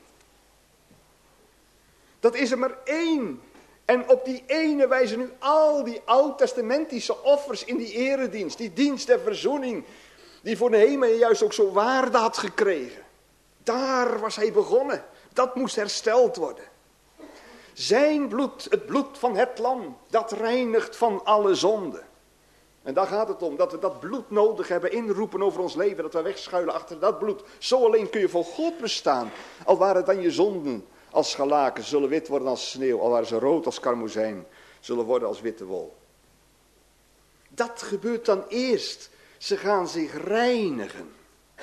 Dat is er maar één. En op die ene wijzen nu al die oud-testamentische offers in die eredienst. Die dienst der verzoening. Die voor Nehemia juist ook zo waarde had gekregen. Daar was hij begonnen. Dat moest hersteld worden. Zijn bloed, het bloed van het lam, dat reinigt van alle zonde. En daar gaat het om, dat we dat bloed nodig hebben, inroepen over ons leven, dat we wegschuilen achter dat bloed. Zo alleen kun je voor God bestaan, al waren dan je zonden als scharlaken, zullen wit worden als sneeuw, al waren ze rood als karmozijn, zullen worden als witte wol. Dat gebeurt dan eerst, ze gaan zich reinigen.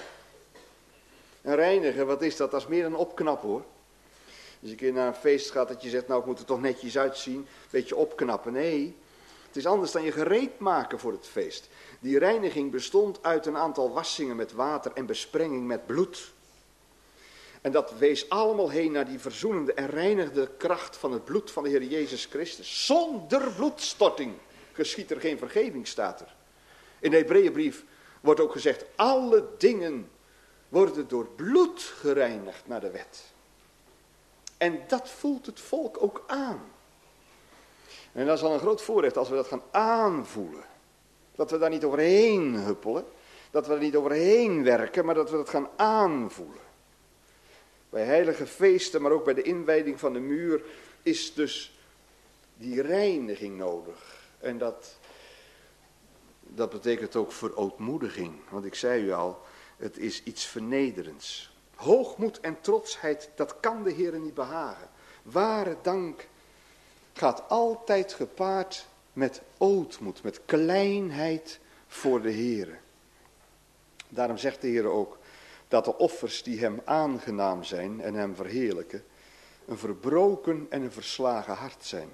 En reinigen, wat is dat? Dat is meer dan opknappen hoor. Als je een keer naar een feest gaat dat je zegt, nou ik moet er toch netjes uitzien, een beetje opknappen. Nee, het is anders dan je gereed maken voor het feest. Die reiniging bestond uit een aantal wassingen met water en besprenging met bloed. En dat wees allemaal heen naar die verzoenende en reinigde kracht van het bloed van de Heer Jezus Christus. Zonder bloedstorting geschiedt er geen vergeving, staat er. In de Hebreeënbrief wordt ook gezegd, alle dingen worden door bloed gereinigd naar de wet. En dat voelt het volk ook aan. En dat is al een groot voorrecht als we dat gaan aanvoelen. Dat we daar niet overheen huppelen. Dat we er niet overheen werken, maar dat we dat gaan aanvoelen. Bij heilige feesten, maar ook bij de inwijding van de muur, is dus die reiniging nodig. En dat, dat betekent ook verootmoediging. Want ik zei u al, het is iets vernederends. Hoogmoed en trotsheid, dat kan de Heer niet behagen. Ware dank gaat altijd gepaard met ootmoed, met kleinheid voor de Heer. Daarom zegt de Heer ook dat de offers die hem aangenaam zijn en hem verheerlijken, een verbroken en een verslagen hart zijn.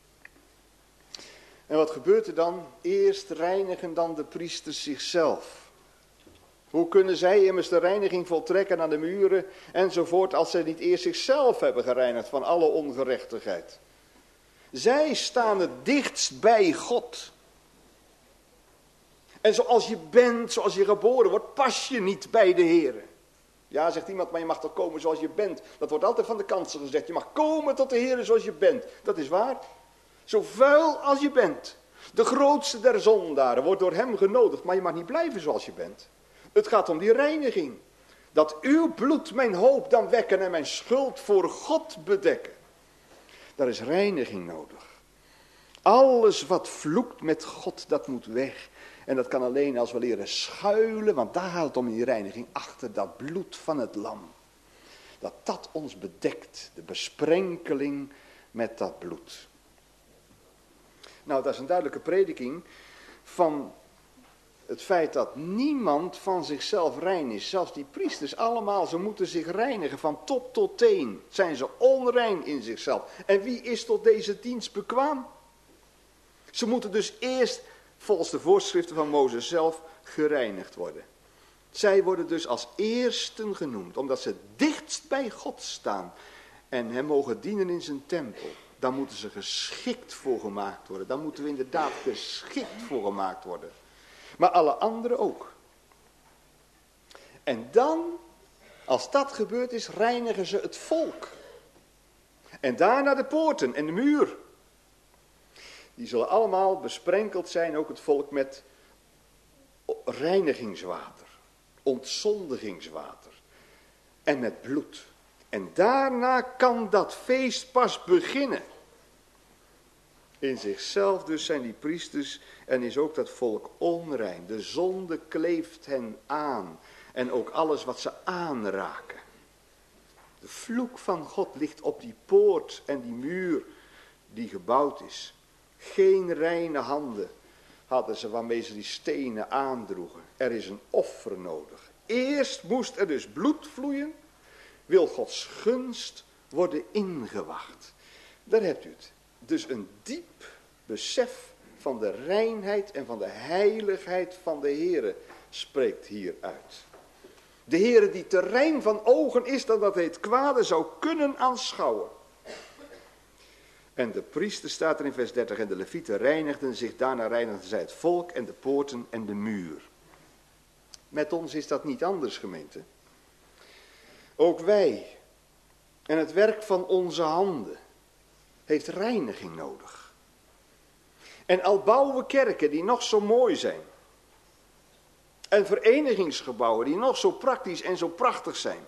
En wat gebeurt er dan? Eerst reinigen dan de priesters zichzelf. Hoe kunnen zij immers de reiniging voltrekken aan de muren enzovoort als zij niet eerst zichzelf hebben gereinigd van alle ongerechtigheid? Zij staan het dichtst bij God. En zoals je bent, zoals je geboren wordt, pas je niet bij de Heer. Ja, zegt iemand, maar je mag toch komen zoals je bent. Dat wordt altijd van de kansen gezegd. Je mag komen tot de Heer zoals je bent. Dat is waar. Zo vuil als je bent. De grootste der zondaren wordt door hem genodigd. Maar je mag niet blijven zoals je bent. Het gaat om die reiniging. Dat uw bloed mijn hoop dan wekken en mijn schuld voor God bedekken. Daar is reiniging nodig. Alles wat vloekt met God, dat moet weg. En dat kan alleen als we leren schuilen, want daar gaat het om in die reiniging, achter dat bloed van het lam. Dat dat ons bedekt, de besprenkeling met dat bloed. Nou, dat is een duidelijke prediking van het feit dat niemand van zichzelf rein is. Zelfs die priesters allemaal, ze moeten zich reinigen van top tot teen. Zijn ze onrein in zichzelf. En wie is tot deze dienst bekwaam? Ze moeten dus eerst, volgens de voorschriften van Mozes zelf, gereinigd worden. Zij worden dus als eersten genoemd, omdat ze dichtst bij God staan en hem mogen dienen in zijn tempel. Dan moeten ze geschikt voor gemaakt worden. Dan moeten we inderdaad geschikt voor gemaakt worden. Maar alle anderen ook. En dan, als dat gebeurd is, reinigen ze het volk. En daarna de poorten en de muur. Die zullen allemaal besprenkeld zijn, ook het volk, met reinigingswater, ontzondigingswater en met bloed. En daarna kan dat feest pas beginnen. In zichzelf dus zijn die priesters en is ook dat volk onrein. De zonde kleeft hen aan en ook alles wat ze aanraken. De vloek van God ligt op die poort en die muur die gebouwd is. Geen reine handen hadden ze waarmee ze die stenen aandroegen. Er is een offer nodig. Eerst moest er dus bloed vloeien. Wil Gods gunst worden ingewacht. Daar hebt u het. Dus een diep besef van de reinheid en van de heiligheid van de Heere spreekt hier uit. De Heere die te rein van ogen is, dan dat hij het kwade zou kunnen aanschouwen. En de priester, staat er in vers dertig, en de levieten reinigden zich, daarna reinigden zij het volk en de poorten en de muur. Met ons is dat niet anders, gemeente. Ook wij en het werk van onze handen heeft reiniging nodig. En al bouwen we kerken die nog zo mooi zijn, en verenigingsgebouwen die nog zo praktisch en zo prachtig zijn,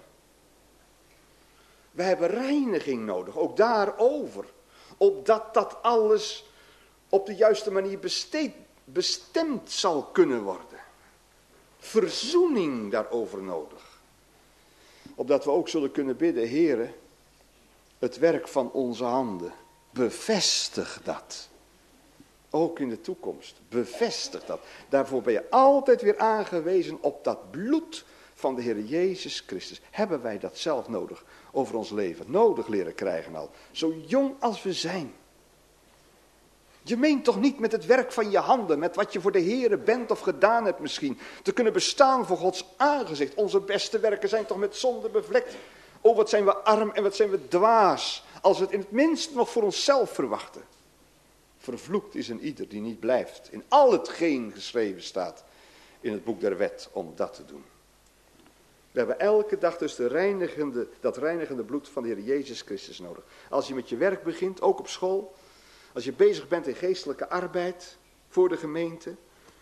we hebben reiniging nodig, ook daarover. Opdat dat alles op de juiste manier besteed, bestemd zal kunnen worden. Verzoening daarover nodig. Opdat we ook zullen kunnen bidden, Heere, het werk van onze handen, bevestig dat. Ook in de toekomst, bevestig dat. Daarvoor ben je altijd weer aangewezen op dat bloed van de Heer Jezus Christus. Hebben wij dat zelf nodig over ons leven? Nodig leren krijgen al. Zo jong als we zijn. Je meent toch niet met het werk van je handen, met wat je voor de Heere bent of gedaan hebt misschien, te kunnen bestaan voor Gods aangezicht. Onze beste werken zijn toch met zonde bevlekt. Oh, wat zijn we arm en wat zijn we dwaas, als we het in het minst nog voor onszelf verwachten. Vervloekt is een ieder die niet blijft in al hetgeen geschreven staat in het boek der wet om dat te doen. We hebben elke dag dus de reinigende, dat reinigende bloed van de Heer Jezus Christus nodig. Als je met je werk begint, ook op school, als je bezig bent in geestelijke arbeid voor de gemeente,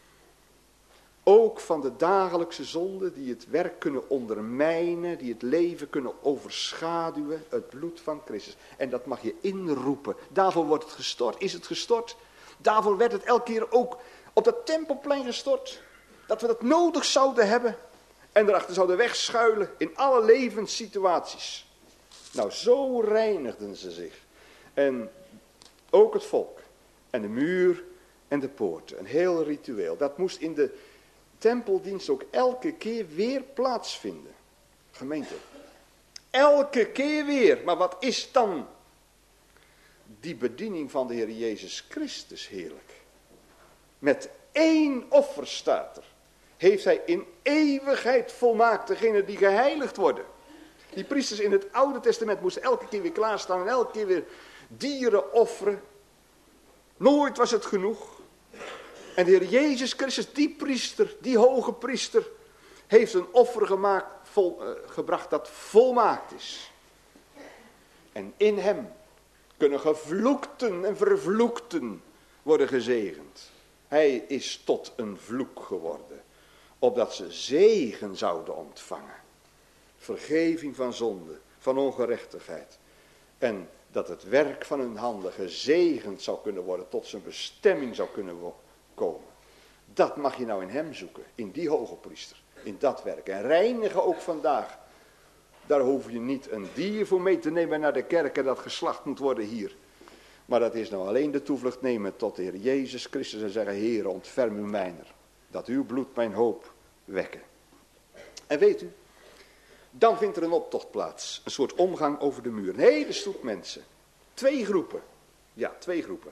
ook van de dagelijkse zonden die het werk kunnen ondermijnen, die het leven kunnen overschaduwen, het bloed van Christus. En dat mag je inroepen. Daarvoor wordt het gestort. Is het gestort? Daarvoor werd het elke keer ook op dat tempelplein gestort. Dat we dat nodig zouden hebben. En erachter zouden wegschuilen in alle levenssituaties. Nou, zo reinigden ze zich. En ook het volk. En de muur en de poorten. Een heel ritueel. Dat moest in de tempeldienst ook elke keer weer plaatsvinden. Gemeente. Elke keer weer. Maar wat is dan die bediening van de Heer Jezus Christus heerlijk. Met één offer staat er. Heeft hij in eeuwigheid volmaakt degene die geheiligd worden. Die priesters in het Oude Testament moesten elke keer weer klaarstaan en elke keer weer dieren offeren. Nooit was het genoeg. En de Heer Jezus Christus, die priester, die hoge priester, heeft een offer gemaakt, vol, uh, gebracht dat volmaakt is. En in hem kunnen gevloekten en vervloekten worden gezegend. Hij is tot een vloek geworden, opdat ze zegen zouden ontvangen. Vergeving van zonde, van ongerechtigheid. En dat het werk van hun handen gezegend zou kunnen worden, tot zijn bestemming zou kunnen komen. Dat mag je nou in hem zoeken, in die hoge priester, in dat werk. En reinigen ook vandaag. Daar hoef je niet een dier voor mee te nemen naar de kerk en dat geslacht moet worden hier. Maar dat is nou alleen de toevlucht nemen tot de Heer Jezus Christus en zeggen, Heere, ontferm u mijner, dat uw bloed mijn hoop wekken. En weet u, dan vindt er een optocht plaats, een soort omgang over de muur. Een hele stoet mensen, twee groepen, ja, twee groepen.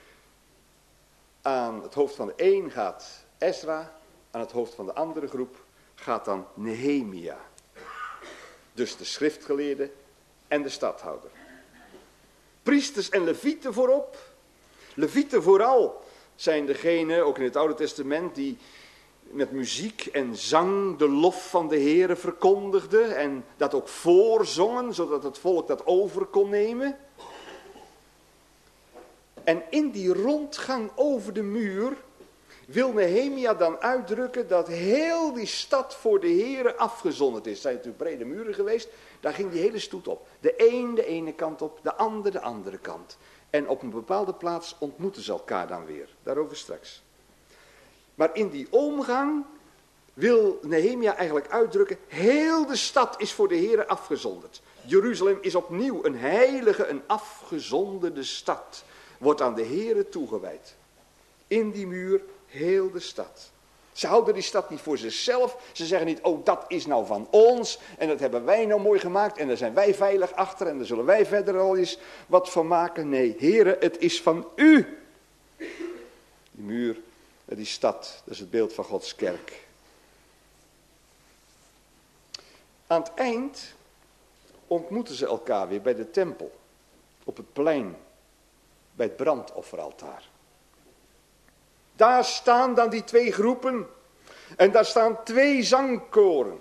Aan het hoofd van de een gaat Ezra, aan het hoofd van de andere groep gaat dan Nehemia. Dus de schriftgeleerde en de stadhouder. Priesters en levieten voorop. Levieten vooral zijn degene, ook in het Oude Testament, die met muziek en zang de lof van de Heere verkondigden. En dat ook voorzongen, zodat het volk dat over kon nemen. En in die rondgang over de muur wil Nehemia dan uitdrukken dat heel die stad voor de Heere afgezonderd is. Het zijn natuurlijk brede muren geweest, daar ging die hele stoet op. De een de ene kant op, de ander de andere kant. En op een bepaalde plaats ontmoeten ze elkaar dan weer. Daarover straks. Maar in die omgang wil Nehemia eigenlijk uitdrukken, heel de stad is voor de Heere afgezonderd. Jeruzalem is opnieuw een heilige, een afgezonderde stad. Wordt aan de Heere toegewijd. In die muur heel de stad. Ze houden die stad niet voor zichzelf. Ze zeggen niet, oh dat is nou van ons. En dat hebben wij nou mooi gemaakt. En daar zijn wij veilig achter. En daar zullen wij verder al eens wat van maken. Nee, Heere, het is van u. Die muur, die stad, dat is het beeld van Gods kerk. Aan het eind ontmoeten ze elkaar weer bij de tempel. Op het plein. bij het brandofferaltaar. Daar staan dan die twee groepen en daar staan twee zangkoren.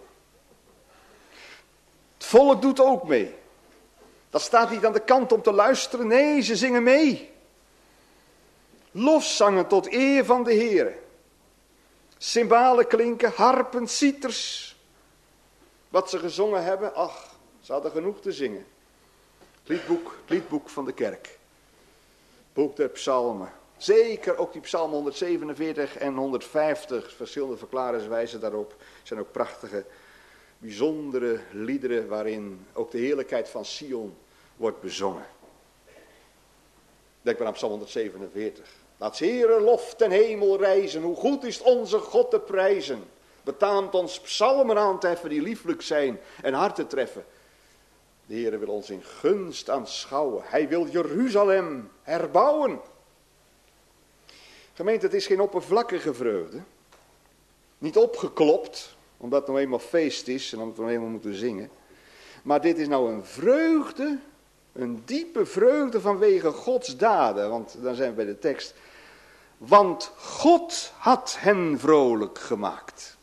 Het volk doet ook mee. Dat staat niet aan de kant om te luisteren, nee, ze zingen mee. Lofzangen tot eer van de Heere. Cymbalen klinken, harpen, citers. Wat ze gezongen hebben, ach, ze hadden genoeg te zingen. Liedboek, liedboek van de kerk. Boek der psalmen. Zeker ook die psalmen honderdzevenenveertig en honderdvijftig, verschillende verklarers wijzen daarop. Zijn ook prachtige, bijzondere liederen waarin ook de heerlijkheid van Sion wordt bezongen. Denk maar aan psalm honderdzevenenveertig. Laat 's Heere lof ten hemel rijzen, hoe goed is het onze God te prijzen. Betaamt ons psalmen aan te heffen die lieflijk zijn en hart te treffen. De Heere wil ons in gunst aanschouwen. Hij wil Jeruzalem herbouwen. Gemeente, het is geen oppervlakkige vreugde. Niet opgeklopt, omdat het nou eenmaal feest is en omdat we nou eenmaal moeten zingen. Maar dit is nou een vreugde, een diepe vreugde vanwege Gods daden. Want dan zijn we bij de tekst. Want God had hen vrolijk gemaakt.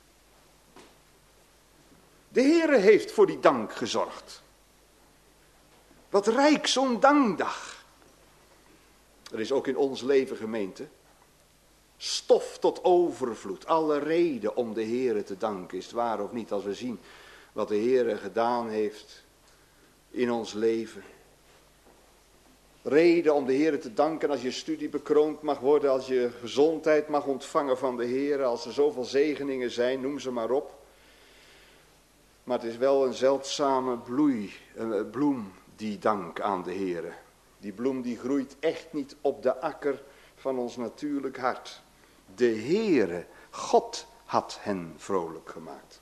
De Heere heeft voor die dank gezorgd. Wat rijk zo'n dankdag. Er is ook in ons leven, gemeente, stof tot overvloed. Alle reden om de Heere te danken. Is het waar of niet, als we zien wat de Heere gedaan heeft in ons leven. Reden om de Heere te danken als je studie bekroond mag worden, als je gezondheid mag ontvangen van de Heere, als er zoveel zegeningen zijn, noem ze maar op. Maar het is wel een zeldzame bloei, een bloem, die dank aan de Heere. Die bloem die groeit echt niet op de akker van ons natuurlijk hart. De Heere, God had hen vrolijk gemaakt.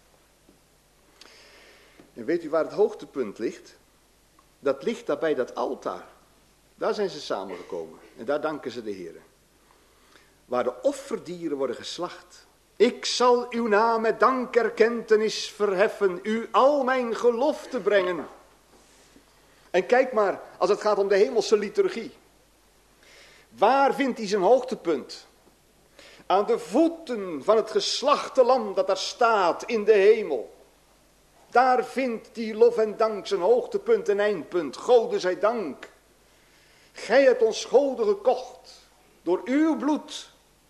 En weet u waar het hoogtepunt ligt? Dat ligt daar bij dat altaar. Daar zijn ze samengekomen en daar danken ze de Heere. Waar de offerdieren worden geslacht. Ik zal uw naam met dankerkentenis verheffen, u al mijn gelofte brengen. En kijk maar, als het gaat om de hemelse liturgie. Waar vindt hij zijn hoogtepunt? Aan de voeten van het geslachte lam dat daar staat in de hemel. Daar vindt die lof en dank zijn hoogtepunt en eindpunt. Gode zij dank. Gij hebt ons schulden gekocht door uw bloed.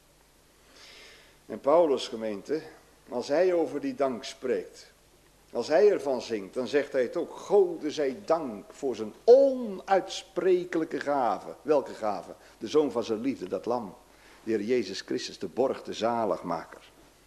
En Paulus, gemeente, als hij over die dank spreekt, als hij ervan zingt, dan zegt hij het ook. Gode zij dank voor zijn onuitsprekelijke gave. Welke gave? De zoon van zijn liefde, dat lam. De Heer Jezus Christus, de borg, de zaligmaker.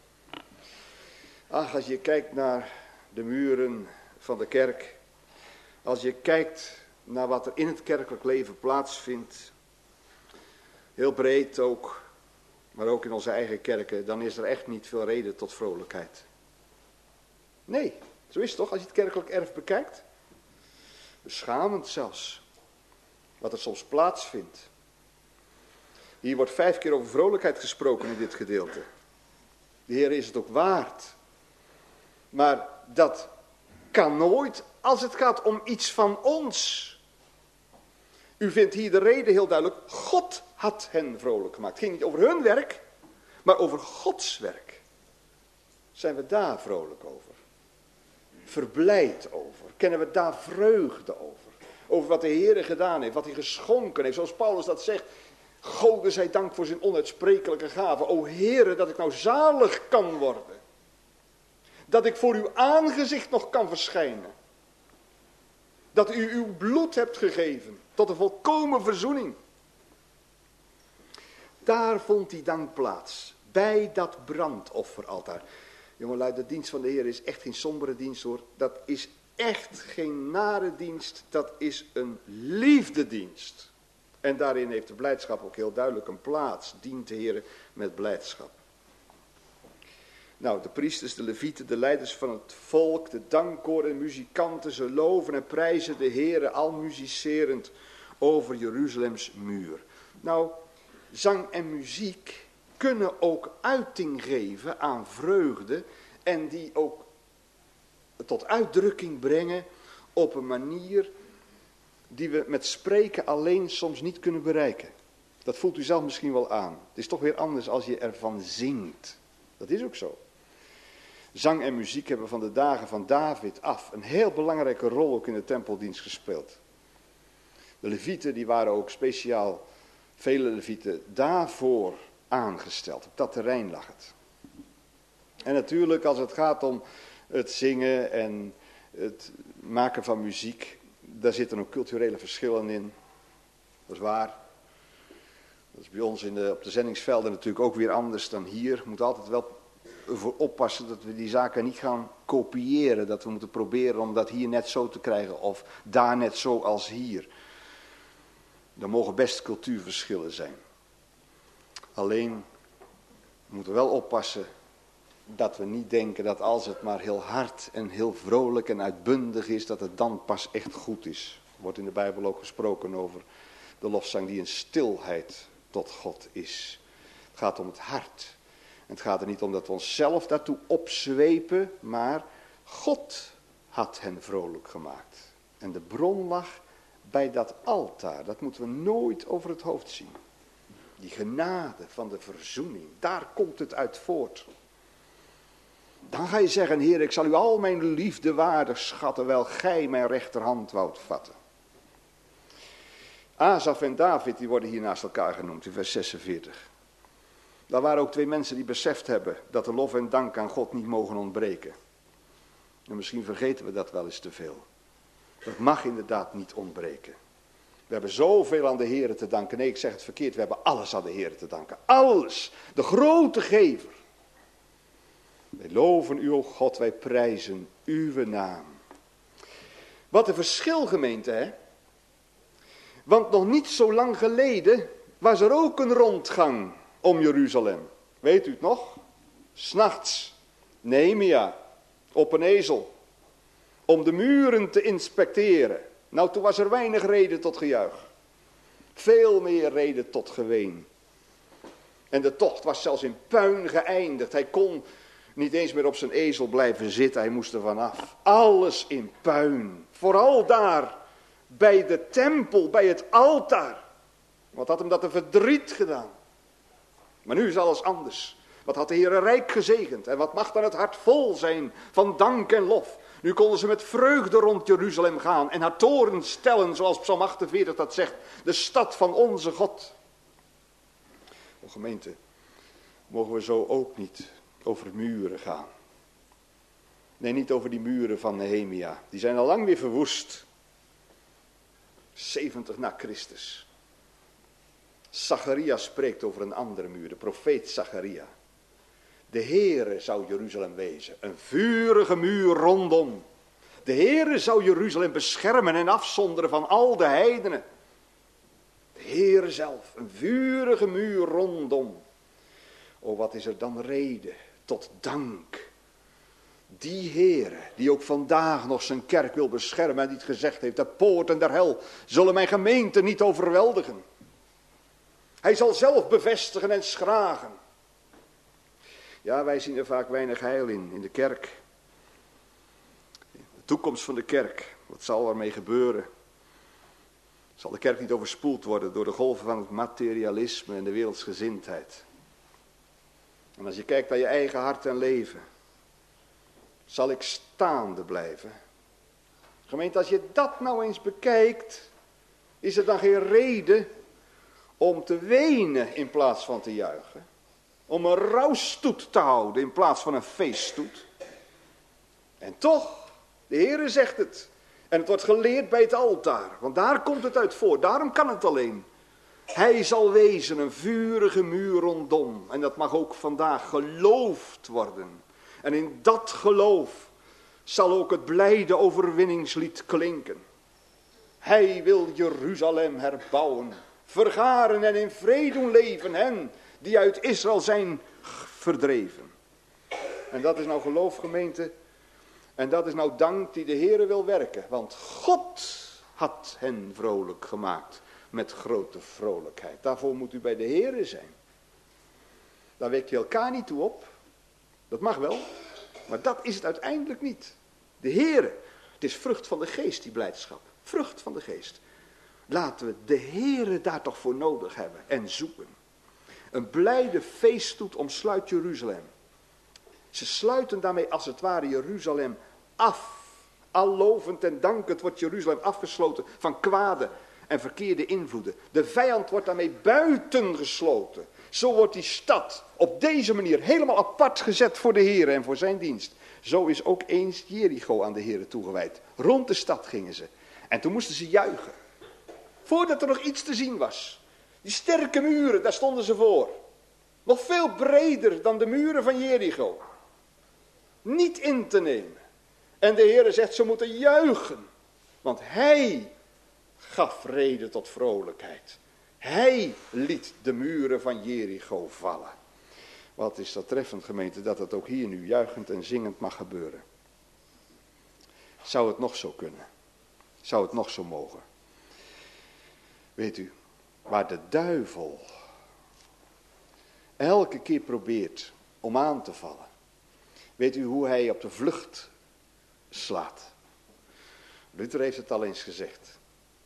Ach, als je kijkt naar de muren van de kerk, als je kijkt naar wat er in het kerkelijk leven plaatsvindt, heel breed ook, maar ook in onze eigen kerken, dan is er echt niet veel reden tot vrolijkheid. Nee, zo is het toch, als je het kerkelijk erf bekijkt. Beschamend zelfs, wat er soms plaatsvindt. Hier wordt vijf keer over vrolijkheid gesproken in dit gedeelte. De Heer is het ook waard. Maar dat kan nooit als het gaat om iets van ons. U vindt hier de reden heel duidelijk. God had hen vrolijk gemaakt. Het ging niet over hun werk, maar over Gods werk. Zijn we daar vrolijk over? Verblijd over? Kennen we daar vreugde over? Over wat de Heer gedaan heeft, wat hij geschonken heeft. Zoals Paulus dat zegt. Gode zij dank voor zijn onuitsprekelijke gave. O Heere, dat ik nou zalig kan worden. Dat ik voor uw aangezicht nog kan verschijnen. Dat u uw bloed hebt gegeven. Tot een volkomen verzoening. Daar vond die dank plaats. Bij dat brandofferaltaar. Jongelui, de dienst van de Heer is echt geen sombere dienst hoor. Dat is echt geen nare dienst. Dat is een liefdedienst. En daarin heeft de blijdschap ook heel duidelijk een plaats. Dient de Heer met blijdschap. Nou, de priesters, de levieten, de leiders van het volk, de dankkoren en muzikanten, ze loven en prijzen de Heer, al muzicerend over Jeruzalems muur. Nou, zang en muziek kunnen ook uiting geven aan vreugde en die ook tot uitdrukking brengen op een manier die we met spreken alleen soms niet kunnen bereiken. Dat voelt u zelf misschien wel aan. Het is toch weer anders als je ervan zingt. Dat is ook zo. Zang en muziek hebben van de dagen van David af een heel belangrijke rol ook in de tempeldienst gespeeld. De levieten die waren ook speciaal, vele levieten, daarvoor aangesteld. Op dat terrein lag het. En natuurlijk als het gaat om het zingen en het maken van muziek, daar zitten ook culturele verschillen in. Dat is waar. Dat is bij ons in de, op de zendingsvelden natuurlijk ook weer anders dan hier. We moeten altijd wel voor oppassen dat we die zaken niet gaan kopiëren. Dat we moeten proberen om dat hier net zo te krijgen of daar net zo als hier. Er mogen best cultuurverschillen zijn. Alleen we moeten wel oppassen dat we niet denken dat als het maar heel hard en heel vrolijk en uitbundig is, dat het dan pas echt goed is. Er wordt in de Bijbel ook gesproken over de lofzang die in stilheid tot God is. Het gaat om het hart. En het gaat er niet om dat we onszelf daartoe opzwepen, maar God had hen vrolijk gemaakt. En de bron lag bij dat altaar. Dat moeten we nooit over het hoofd zien. Die genade van de verzoening, daar komt het uit voort. Dan ga je zeggen, Heer, ik zal u al mijn liefde waardig schatten, wel gij mijn rechterhand woudt vatten. Asaf en David, die worden hier naast elkaar genoemd in vers zesenveertig. Daar waren ook twee mensen die beseft hebben dat de lof en dank aan God niet mogen ontbreken. En misschien vergeten we dat wel eens te veel. Dat mag inderdaad niet ontbreken. We hebben zoveel aan de Heer te danken. Nee, ik zeg het verkeerd, we hebben alles aan de Heer te danken. Alles. De grote gever. Wij loven u, o God, wij prijzen uw naam. Wat een verschil, gemeente, hè? Want nog niet zo lang geleden was er ook een rondgang om Jeruzalem. Weet u het nog? 'S Nachts, Nehemia, op een ezel, om de muren te inspecteren. Nou, toen was er weinig reden tot gejuich. Veel meer reden tot geween. En de tocht was zelfs in puin geëindigd. Hij kon niet eens meer op zijn ezel blijven zitten, hij moest er vanaf. Alles in puin. Vooral daar, bij de tempel, bij het altaar. Wat had hem dat een verdriet gedaan. Maar nu is alles anders. Wat had de Heer rijk gezegend. En wat mag dan het hart vol zijn van dank en lof. Nu konden ze met vreugde rond Jeruzalem gaan. En haar toren stellen, zoals Psalm achtenveertig dat zegt. De stad van onze God. O gemeente, mogen we zo ook niet over muren gaan. Nee, niet over die muren van Nehemia. Die zijn al lang weer verwoest. zeventig na Christus. Zacharia spreekt over een andere muur, de profeet Zacharia. De Heere zou Jeruzalem wezen, een vurige muur rondom. De Heere zou Jeruzalem beschermen en afzonderen van al de heidenen. De Heere zelf, een vurige muur rondom. O, wat is er dan reden tot dank. Die Heere, die ook vandaag nog zijn kerk wil beschermen en die het gezegd heeft, de poorten der hel zullen mijn gemeente niet overweldigen. Hij zal zelf bevestigen en schragen. Ja, wij zien er vaak weinig heil in, in de kerk. De toekomst van de kerk, wat zal ermee gebeuren? Zal de kerk niet overspoeld worden door de golven van het materialisme en de wereldsgezindheid? En als je kijkt naar je eigen hart en leven, zal ik staande blijven? Gemeente, als je dat nou eens bekijkt, is er dan geen reden om te wenen in plaats van te juichen? Om een rouwstoet te houden in plaats van een feeststoet? En toch, de Heere zegt het. En het wordt geleerd bij het altaar. Want daar komt het uit voort. Daarom kan het alleen. Hij zal wezen een vurige muur rondom. En dat mag ook vandaag geloofd worden. En in dat geloof zal ook het blijde overwinningslied klinken. Hij wil Jeruzalem herbouwen. Vergaren en in vrede doen leven hen die uit Israël zijn verdreven. En dat is nou geloof, gemeente. En dat is nou dank die de Heere wil werken. Want God had hen vrolijk gemaakt met grote vrolijkheid. Daarvoor moet u bij de Heere zijn. Daar wekt je elkaar niet toe op. Dat mag wel. Maar dat is het uiteindelijk niet. De Heere. Het is vrucht van de geest, die blijdschap. Vrucht van de geest. Laten we de Heere daar toch voor nodig hebben en zoeken. Een blijde feeststoet omsluit Jeruzalem. Ze sluiten daarmee als het ware Jeruzalem af. Al lovend en dankend wordt Jeruzalem afgesloten van kwade en verkeerde invloeden. De vijand wordt daarmee buitengesloten. Zo wordt die stad op deze manier helemaal apart gezet voor de Heere en voor zijn dienst. Zo is ook eens Jericho aan de Heere toegewijd. Rond de stad gingen ze. En toen moesten ze juichen. Voordat er nog iets te zien was. Die sterke muren, daar stonden ze voor. Nog veel breder dan de muren van Jericho. Niet in te nemen. En de Heere zegt, ze moeten juichen. Want hij gaf reden tot vrolijkheid. Hij liet de muren van Jericho vallen. Wat is dat treffend, gemeente, dat het ook hier nu juichend en zingend mag gebeuren. Zou het nog zo kunnen? Zou het nog zo mogen? Weet u, waar de duivel elke keer probeert om aan te vallen. Weet u hoe hij op de vlucht slaat? Luther heeft het al eens gezegd.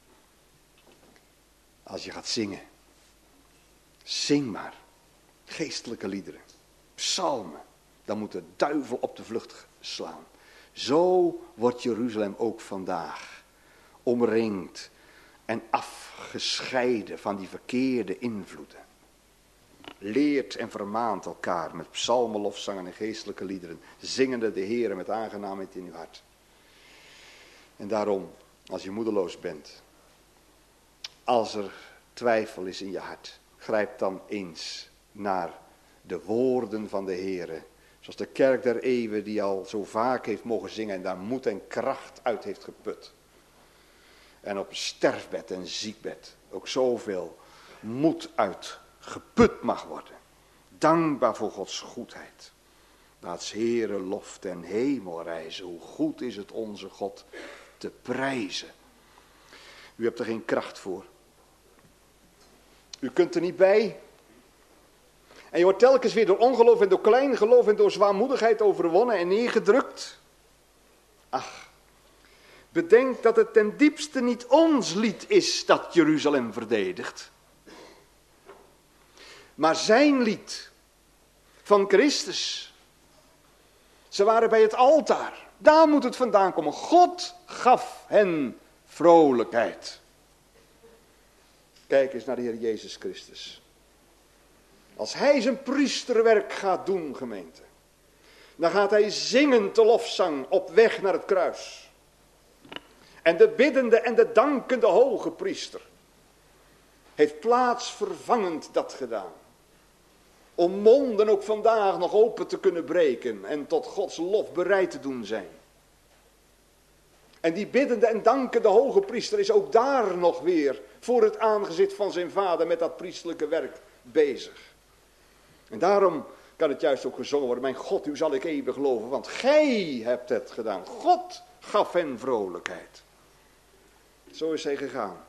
Als je gaat zingen, zing maar. Geestelijke liederen, psalmen, dan moet de duivel op de vlucht slaan. Zo wordt Jeruzalem ook vandaag omringd en afgescheiden van die verkeerde invloeden. Leert en vermaant elkaar met psalmen, lofzangen en geestelijke liederen, zingende de Heere met aangenaamheid in uw hart. En daarom, als je moedeloos bent, als er twijfel is in je hart, grijp dan eens naar de woorden van de Heere. Zoals de kerk der eeuwen die al zo vaak heeft mogen zingen en daar moed en kracht uit heeft geput. En op sterfbed en ziekbed ook zoveel moed uit geput mag worden. Dankbaar voor Gods goedheid. Laat 's Heere lof ten hemel reizen. Hoe goed is het onze God te prijzen. U hebt er geen kracht voor. U kunt er niet bij. En je wordt telkens weer door ongeloof en door klein geloof en door zwaarmoedigheid overwonnen en neergedrukt. Ach, bedenk dat het ten diepste niet ons lied is dat Jeruzalem verdedigt. Maar zijn lied van Christus. Ze waren bij het altaar. Daar moet het vandaan komen. God gaf hen vrolijkheid. Kijk eens naar de Heer Jezus Christus. Als hij zijn priesterwerk gaat doen, gemeente, dan gaat hij zingend de lofzang op weg naar het kruis. En de biddende en de dankende hoge priester heeft plaatsvervangend dat gedaan. Om monden ook vandaag nog open te kunnen breken en tot Gods lof bereid te doen zijn. En die biddende en dankende hoge priester is ook daar nog weer voor het aangezicht van zijn vader met dat priesterlijke werk bezig. En daarom kan het juist ook gezongen worden. Mijn God, u zal ik eeuwig geloven, want gij hebt het gedaan. God gaf hen vrolijkheid. Zo is hij gegaan.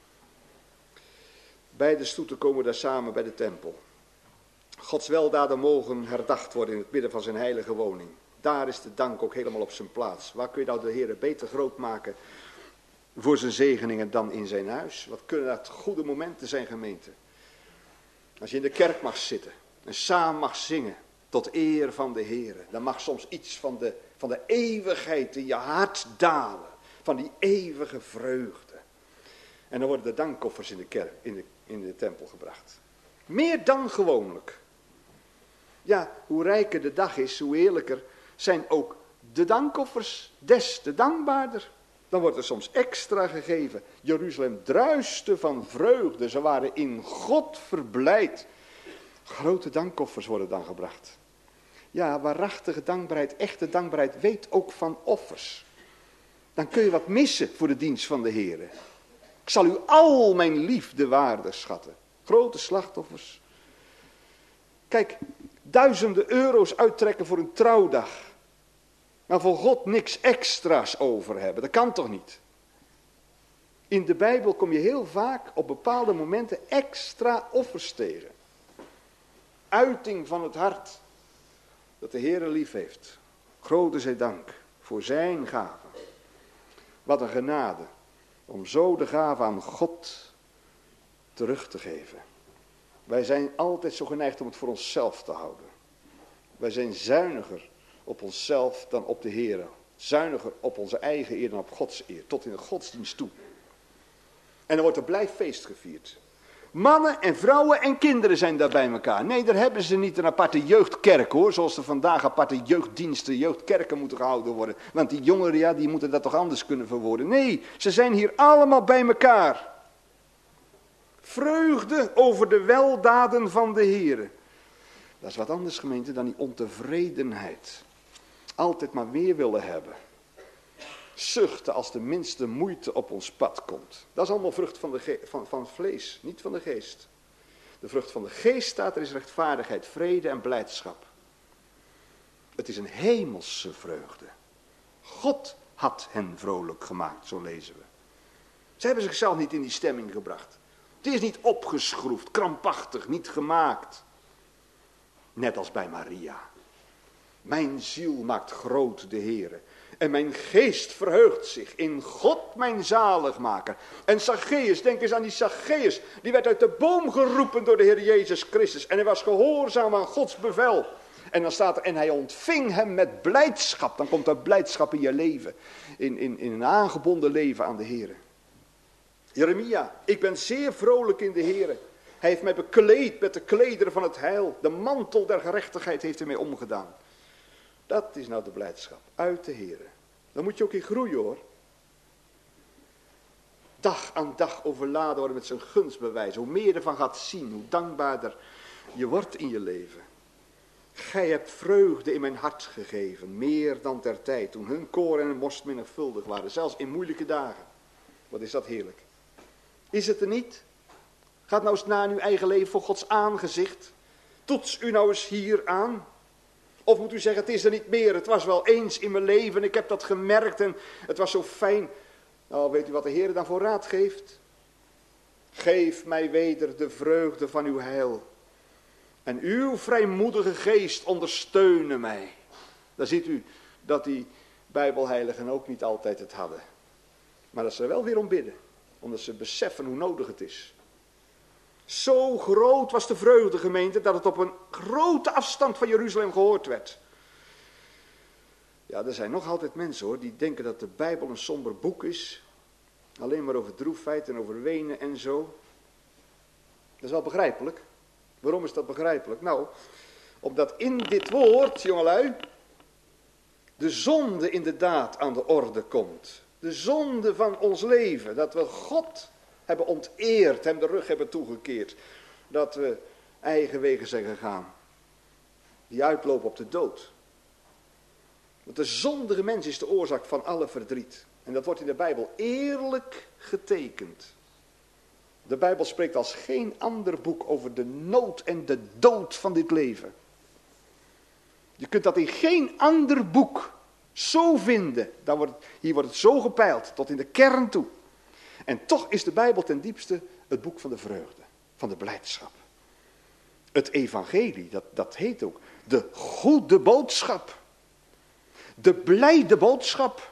Beide stoeten komen daar samen bij de tempel. Gods weldaden mogen herdacht worden in het midden van zijn heilige woning. Daar is de dank ook helemaal op zijn plaats. Waar kun je nou de Heer beter groot maken voor zijn zegeningen dan in zijn huis? Wat kunnen dat goede momenten zijn, gemeente? Als je in de kerk mag zitten en samen mag zingen tot eer van de Heer. Dan mag soms iets van de, van de eeuwigheid in je hart dalen. Van die eeuwige vreugde. En dan worden de dankoffers in de kerk, in de, in de tempel gebracht. Meer dan gewoonlijk. Ja, hoe rijker de dag is, hoe eerlijker zijn ook de dankoffers des te dankbaarder. Dan wordt er soms extra gegeven. Jeruzalem druiste van vreugde. Ze waren in God verblijd. Grote dankoffers worden dan gebracht. Ja, waarachtige dankbaarheid, echte dankbaarheid weet ook van offers. Dan kun je wat missen voor de dienst van de Heer. Ik zal u al mijn liefde waardig schatten. Grote slachtoffers. Kijk, duizenden euro's uittrekken voor een trouwdag. Maar voor God niks extra's over hebben. Dat kan toch niet? In de Bijbel kom je heel vaak op bepaalde momenten extra offers tegen. Uiting van het hart. Dat de Heere lief heeft. Grote zij dank voor zijn gaven. Wat een genade. Om zo de gave aan God terug te geven. Wij zijn altijd zo geneigd om het voor onszelf te houden. Wij zijn zuiniger op onszelf dan op de Heer. Zuiniger op onze eigen eer dan op Gods eer. Tot in de godsdienst toe. En dan wordt er blij feest gevierd. Mannen en vrouwen en kinderen zijn daar bij elkaar. Nee, daar hebben ze niet een aparte jeugdkerk hoor. Zoals er vandaag aparte jeugddiensten, jeugdkerken moeten gehouden worden. Want die jongeren, ja, die moeten dat toch anders kunnen verwoorden. Nee, ze zijn hier allemaal bij elkaar. Vreugde over de weldaden van de Heer. Dat is wat anders gemeente dan die ontevredenheid. Altijd maar meer willen hebben. Zuchten als de minste moeite op ons pad komt. Dat is allemaal vrucht van, de ge- van, van vlees, niet van de geest. De vrucht van de geest staat er is rechtvaardigheid, vrede en blijdschap. Het is een hemelse vreugde. God had hen vrolijk gemaakt, zo lezen we. Ze hebben zichzelf niet in die stemming gebracht. Het is niet opgeschroefd, krampachtig, niet gemaakt. Net als bij Maria. Mijn ziel maakt groot de Heere. En mijn geest verheugt zich in God mijn zaligmaker. En Zacchaeus, denk eens aan die Zacchaeus. Die werd uit de boom geroepen door de Heer Jezus Christus. En hij was gehoorzaam aan Gods bevel. En dan staat er, en hij ontving hem met blijdschap. Dan komt er blijdschap in je leven. In, in, in een aangebonden leven aan de Heer. Jeremia, ik ben zeer vrolijk in de Heer. Hij heeft mij bekleed met de klederen van het heil. De mantel der gerechtigheid heeft hij mij omgedaan. Dat is nou de blijdschap, uit de Heer. Dan moet je ook in groeien hoor. Dag aan dag overladen worden met zijn gunstbewijs. Hoe meer je ervan gaat zien, hoe dankbaarder je wordt in je leven. Gij hebt vreugde in mijn hart gegeven, meer dan ter tijd, toen hun koor en hun most menigvuldig waren, zelfs in moeilijke dagen. Wat is dat heerlijk. Is het er niet? Gaat nou eens na in uw eigen leven voor Gods aangezicht. Toets u nou eens hier aan. Of moet u zeggen, het is er niet meer, het was wel eens in mijn leven, ik heb dat gemerkt en het was zo fijn. Nou, weet u wat de Heer dan voor raad geeft? Geef mij weder de vreugde van uw heil. En uw vrijmoedige geest ondersteunen mij. Dan ziet u dat die Bijbelheiligen ook niet altijd het hadden. Maar dat ze er wel weer om bidden. Omdat ze beseffen hoe nodig het is. Zo groot was de vreugde, gemeente, dat het op een grote afstand van Jeruzalem gehoord werd. Ja, er zijn nog altijd mensen hoor, die denken dat de Bijbel een somber boek is. Alleen maar over droefheid en over wenen en zo. Dat is wel begrijpelijk. Waarom is dat begrijpelijk? Nou, omdat in dit woord, jongelui, de zonde inderdaad aan de orde komt. De zonde van ons leven, dat we God hebben onteerd, hem de rug hebben toegekeerd. Dat we eigen wegen zijn gegaan. Die uitlopen op de dood. Want de zondige mens is de oorzaak van alle verdriet. En dat wordt in de Bijbel eerlijk getekend. De Bijbel spreekt als geen ander boek over de nood en de dood van dit leven. Je kunt dat in geen ander boek zo vinden. Daar wordt, hier wordt het zo gepeild, tot in de kern toe. En toch is de Bijbel ten diepste het boek van de vreugde, van de blijdschap. Het evangelie, dat, dat heet ook de goede boodschap. De blijde boodschap.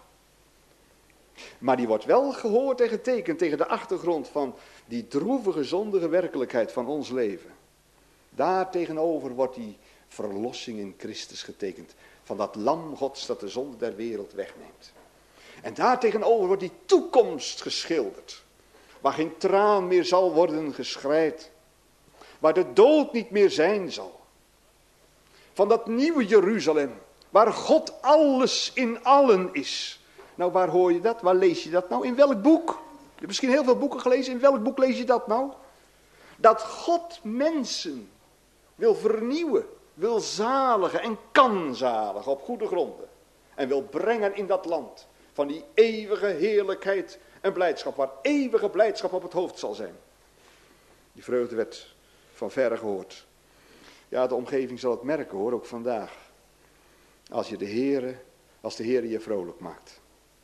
Maar die wordt wel gehoord en getekend tegen de achtergrond van die droevige, zondige werkelijkheid van ons leven. Daar tegenover wordt die verlossing in Christus getekend. Van dat lam Gods dat de zonde der wereld wegneemt. En daar tegenover wordt die toekomst geschilderd. Waar geen traan meer zal worden geschreid. Waar de dood niet meer zijn zal. Van dat nieuwe Jeruzalem. Waar God alles in allen is. Nou, waar hoor je dat? Waar lees je dat nou? In welk boek? Je hebt misschien heel veel boeken gelezen. In welk boek lees je dat nou? Dat God mensen wil vernieuwen. Wil zaligen en kan zaligen op goede gronden. En wil brengen in dat land. Van die eeuwige heerlijkheid en blijdschap. Waar eeuwige blijdschap op het hoofd zal zijn. Die vreugde werd van verre gehoord. Ja, de omgeving zal het merken hoor, ook vandaag. Als je de Heere, als de Heere je vrolijk maakt.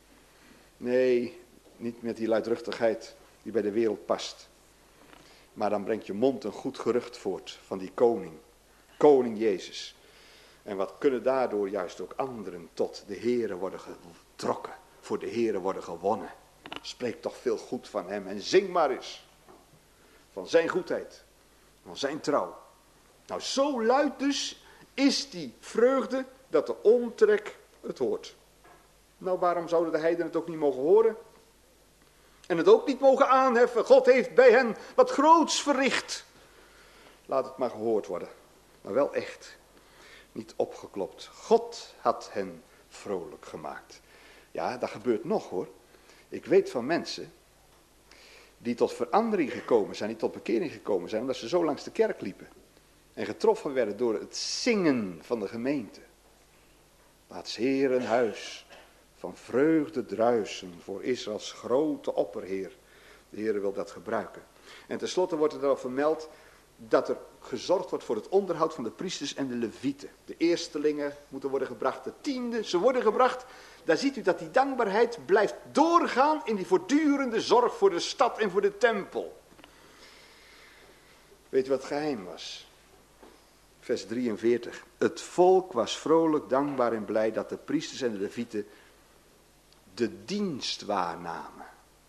Nee, niet met die luidruchtigheid die bij de wereld past. Maar dan brengt je mond een goed gerucht voort van die koning. Koning Jezus. En wat kunnen daardoor juist ook anderen tot de Heere worden getrokken. Voor de Heere worden gewonnen. Spreek toch veel goed van hem en zing maar eens. Van zijn goedheid, van zijn trouw. Nou, zo luid dus is die vreugde dat de omtrek het hoort. Nou, waarom zouden de heidenen het ook niet mogen horen? En het ook niet mogen aanheffen. God heeft bij hen wat groots verricht. Laat het maar gehoord worden. Maar wel echt. Niet opgeklopt. God had hen vrolijk gemaakt. Ja, dat gebeurt nog hoor. Ik weet van mensen die tot verandering gekomen zijn, die tot bekering gekomen zijn, omdat ze zo langs de kerk liepen. En getroffen werden door het zingen van de gemeente. Laat 's Heeren huis van vreugde druisen voor Israëls grote opperheer. De Heer wil dat gebruiken. En tenslotte wordt er dan vermeld dat er gezorgd wordt voor het onderhoud van de priesters en de levieten. De eerstelingen moeten worden gebracht, de tiende, ze worden gebracht. Daar ziet u dat die dankbaarheid blijft doorgaan in die voortdurende zorg voor de stad en voor de tempel. Weet u wat het geheim was? Vers drieënveertig. Het volk was vrolijk, dankbaar en blij dat de priesters en de levieten de dienst waarnamen.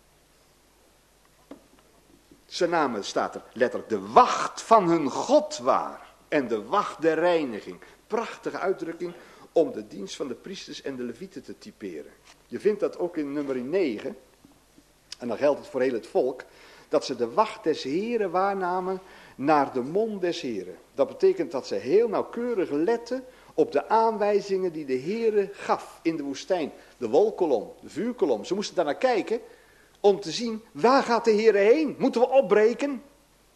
Ze namen, staat er letterlijk, de wacht van hun God waar. En de wacht der reiniging. Prachtige uitdrukking om de dienst van de priesters en de levieten te typeren. Je vindt dat ook in nummer negen. En dan geldt het voor heel het volk. Dat ze de wacht des Heren waarnamen naar de mond des Heren. Dat betekent dat ze heel nauwkeurig letten op de aanwijzingen die de Heere gaf in de woestijn. De wolkolom, de vuurkolom. Ze moesten daar naar kijken om te zien, waar gaat de Heere heen? Moeten we opbreken?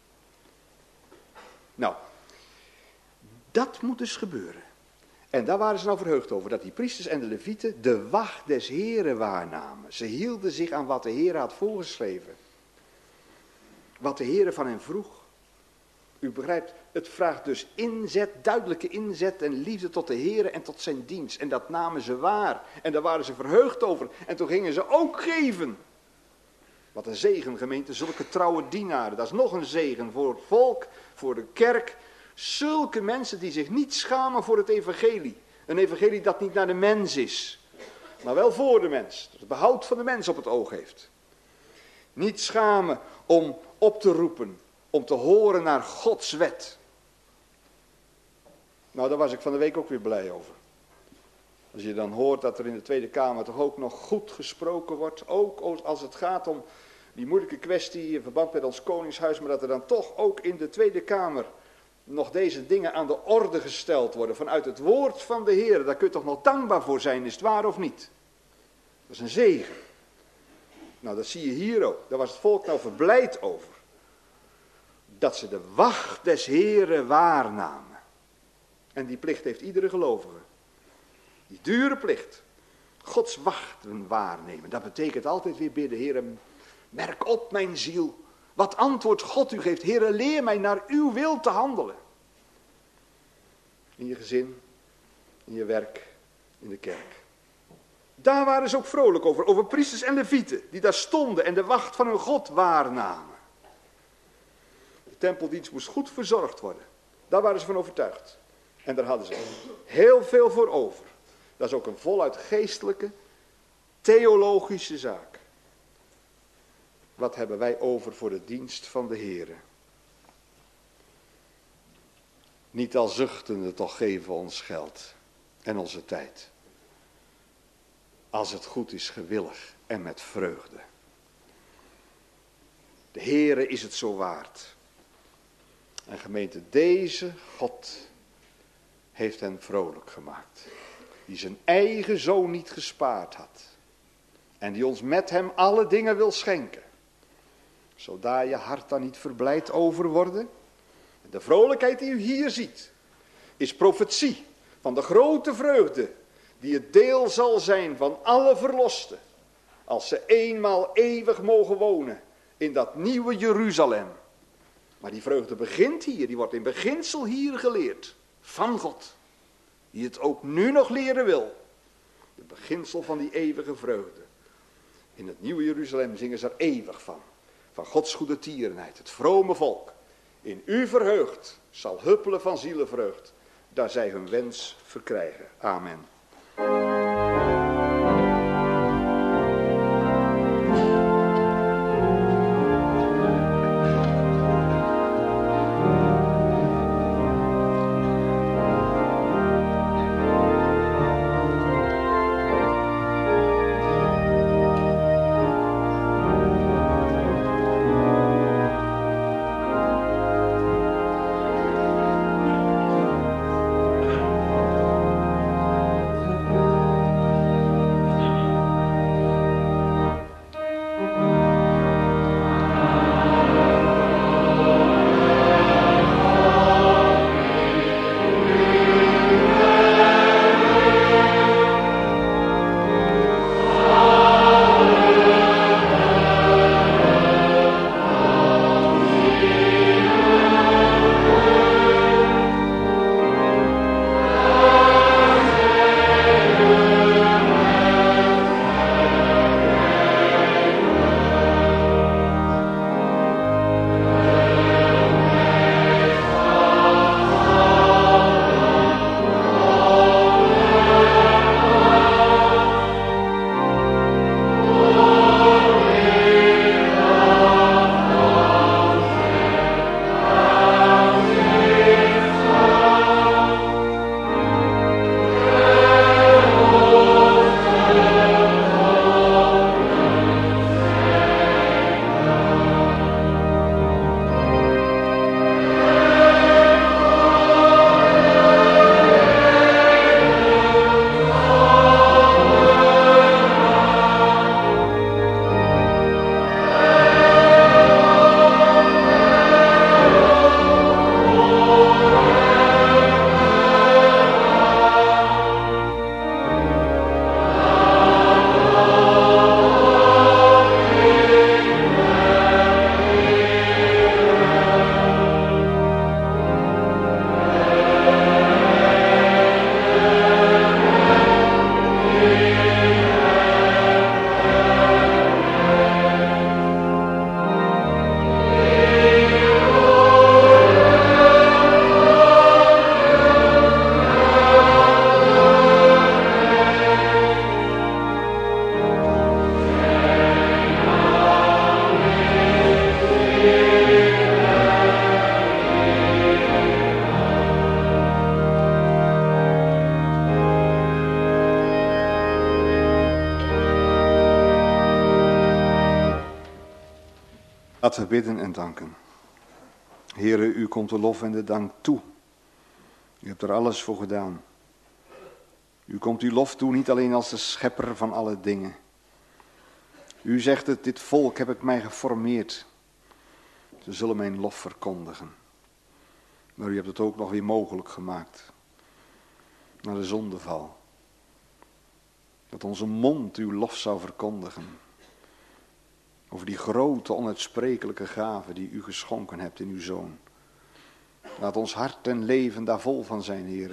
Nou, dat moet dus gebeuren. En daar waren ze nou verheugd over, dat die priesters en de levieten de wacht des Heren waarnamen. Ze hielden zich aan wat de Heere had voorgeschreven. Wat de Heere van hen vroeg. U begrijpt, het vraagt dus inzet, duidelijke inzet en liefde tot de Heere en tot zijn dienst. En dat namen ze waar. En daar waren ze verheugd over. En toen gingen ze ook geven. Wat een zegen, gemeente, zulke trouwe dienaren. Dat is nog een zegen voor het volk, voor de kerk. Zulke mensen die zich niet schamen voor het evangelie. Een evangelie dat niet naar de mens is, maar wel voor de mens. Dat het behoud van de mens op het oog heeft. Niet schamen om op te roepen, om te horen naar Gods wet. Nou, daar was ik van de week ook weer blij over. Als je dan hoort dat er in de Tweede Kamer toch ook nog goed gesproken wordt. Ook als het gaat om die moeilijke kwestie in verband met ons Koningshuis. Maar dat er dan toch ook in de Tweede Kamer nog deze dingen aan de orde gesteld worden. Vanuit het woord van de Heer. Daar kun je toch nog dankbaar voor zijn, is het waar of niet? Dat is een zegen. Nou, dat zie je hier ook. Daar was het volk nou verblijd over. Dat ze de wacht des Heeren waarnamen. En die plicht heeft iedere gelovige. Die dure plicht. Gods wachten waarnemen. Dat betekent altijd weer bidden. Heere, merk op mijn ziel. Wat antwoord God u geeft. Heere, leer mij naar uw wil te handelen. In je gezin. In je werk. In de kerk. Daar waren ze ook vrolijk over. Over priesters en levieten. Die daar stonden en de wacht van hun God waarnamen. De tempeldienst moest goed verzorgd worden. Daar waren ze van overtuigd. En daar hadden ze heel veel voor over. Dat is ook een voluit geestelijke, theologische zaak. Wat hebben wij over voor de dienst van de Heere? Niet al zuchtende, toch geven ons geld en onze tijd. Als het goed is, gewillig en met vreugde. De Heere is het zo waard. En gemeente, deze God heeft hen vrolijk gemaakt. Die zijn eigen zoon niet gespaard had. En die ons met hem alle dingen wil schenken. Zodat je hart dan niet verblijd over worden. De vrolijkheid die u hier ziet, is profetie van de grote vreugde die het deel zal zijn van alle verlosten. Als ze eenmaal eeuwig mogen wonen in dat nieuwe Jeruzalem. Maar die vreugde begint hier, die wordt in beginsel hier geleerd. Van God. Die het ook nu nog leren wil. De beginsel van die eeuwige vreugde. In het nieuwe Jeruzalem zingen ze er eeuwig van. Van Gods goede tierenheid, het vrome volk. In u verheugd zal huppelen van zielenvreugd. Daar zij hun wens verkrijgen. Amen. Laten we bidden en danken. Heere, u komt de lof en de dank toe. U hebt er alles voor gedaan. U komt uw lof toe niet alleen als de schepper van alle dingen. U zegt het, dit volk heb ik mij geformeerd. Ze zullen mijn lof verkondigen. Maar u hebt het ook nog weer mogelijk gemaakt. Na de zondeval. Dat onze mond uw lof zou verkondigen. Over die grote, onuitsprekelijke gave die u geschonken hebt in uw Zoon. Laat ons hart en leven daar vol van zijn, Heere.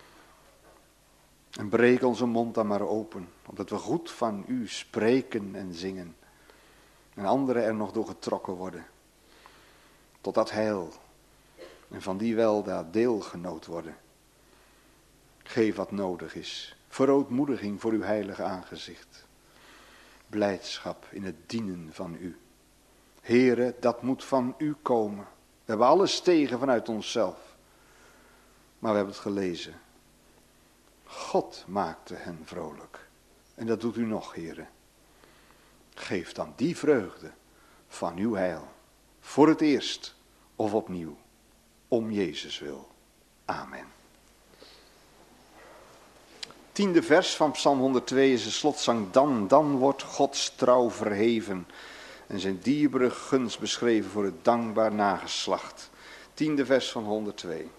En breek onze mond dan maar open, opdat we goed van u spreken en zingen. En anderen er nog door getrokken worden. Tot dat heil. En van die weldaad deelgenoot worden. Geef wat nodig is. Verootmoediging voor uw heilige aangezicht. Blijdschap in het dienen van u. Heere, dat moet van u komen. We hebben alles tegen vanuit onszelf. Maar we hebben het gelezen. God maakte hen vrolijk. En dat doet u nog, Heere. Geef dan die vreugde van uw heil. Voor het eerst of opnieuw. Om Jezus wil. Amen. Tiende vers van Psalm honderdtwee is de slotzang. Dan, dan wordt Gods trouw verheven. En zijn dierbare gunst beschreven voor het dankbaar nageslacht. Tiende vers van honderdtwee.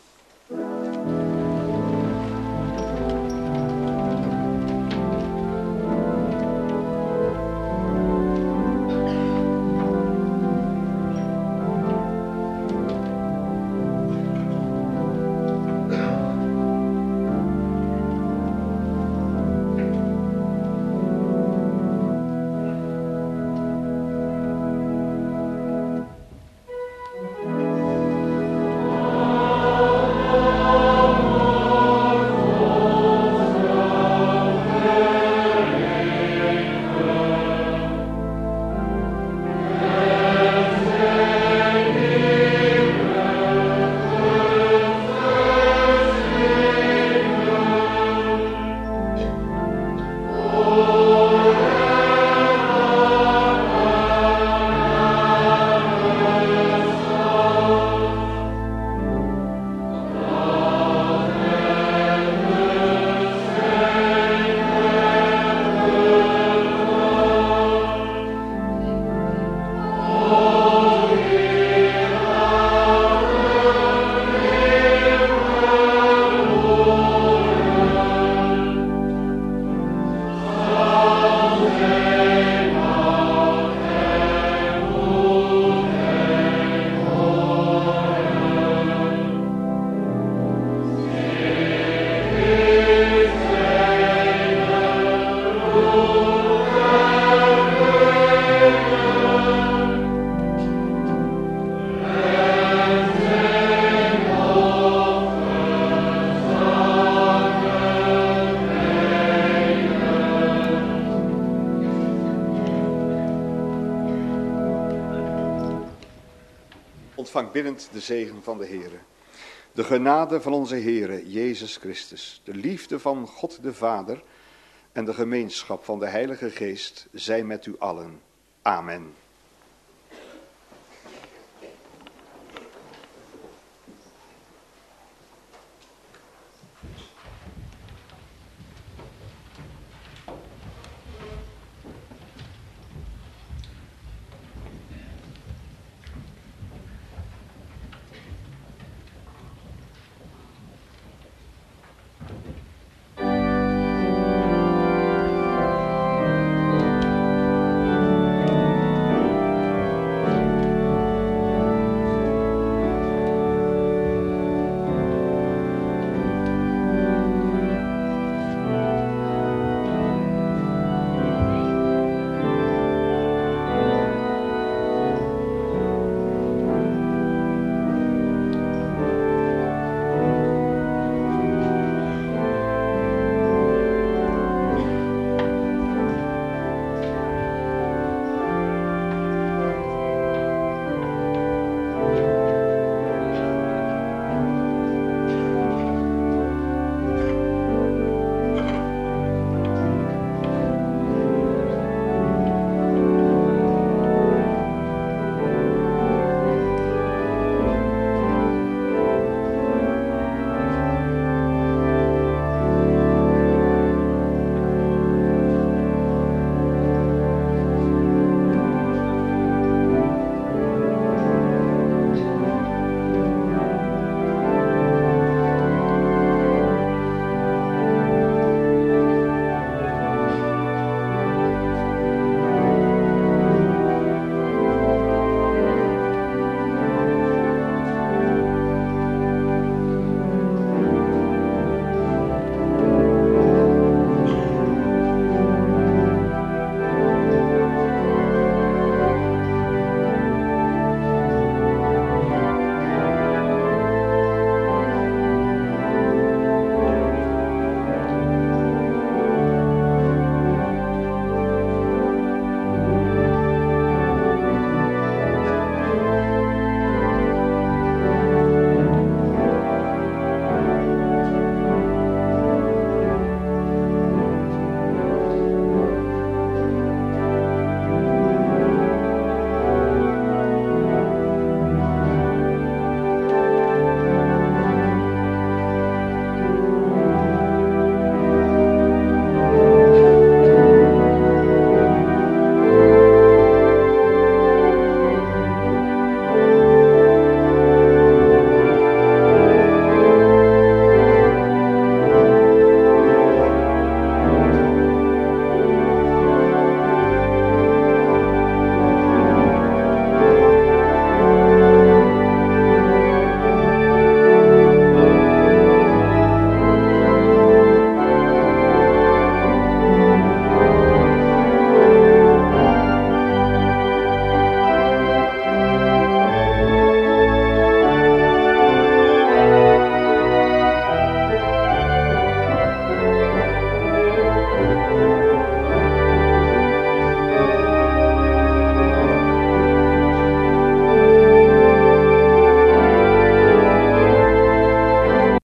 Ontvang biddend de zegen van de Heere. De genade van onze Heere Jezus Christus, de liefde van God de Vader en de gemeenschap van de Heilige Geest zij met u allen. Amen.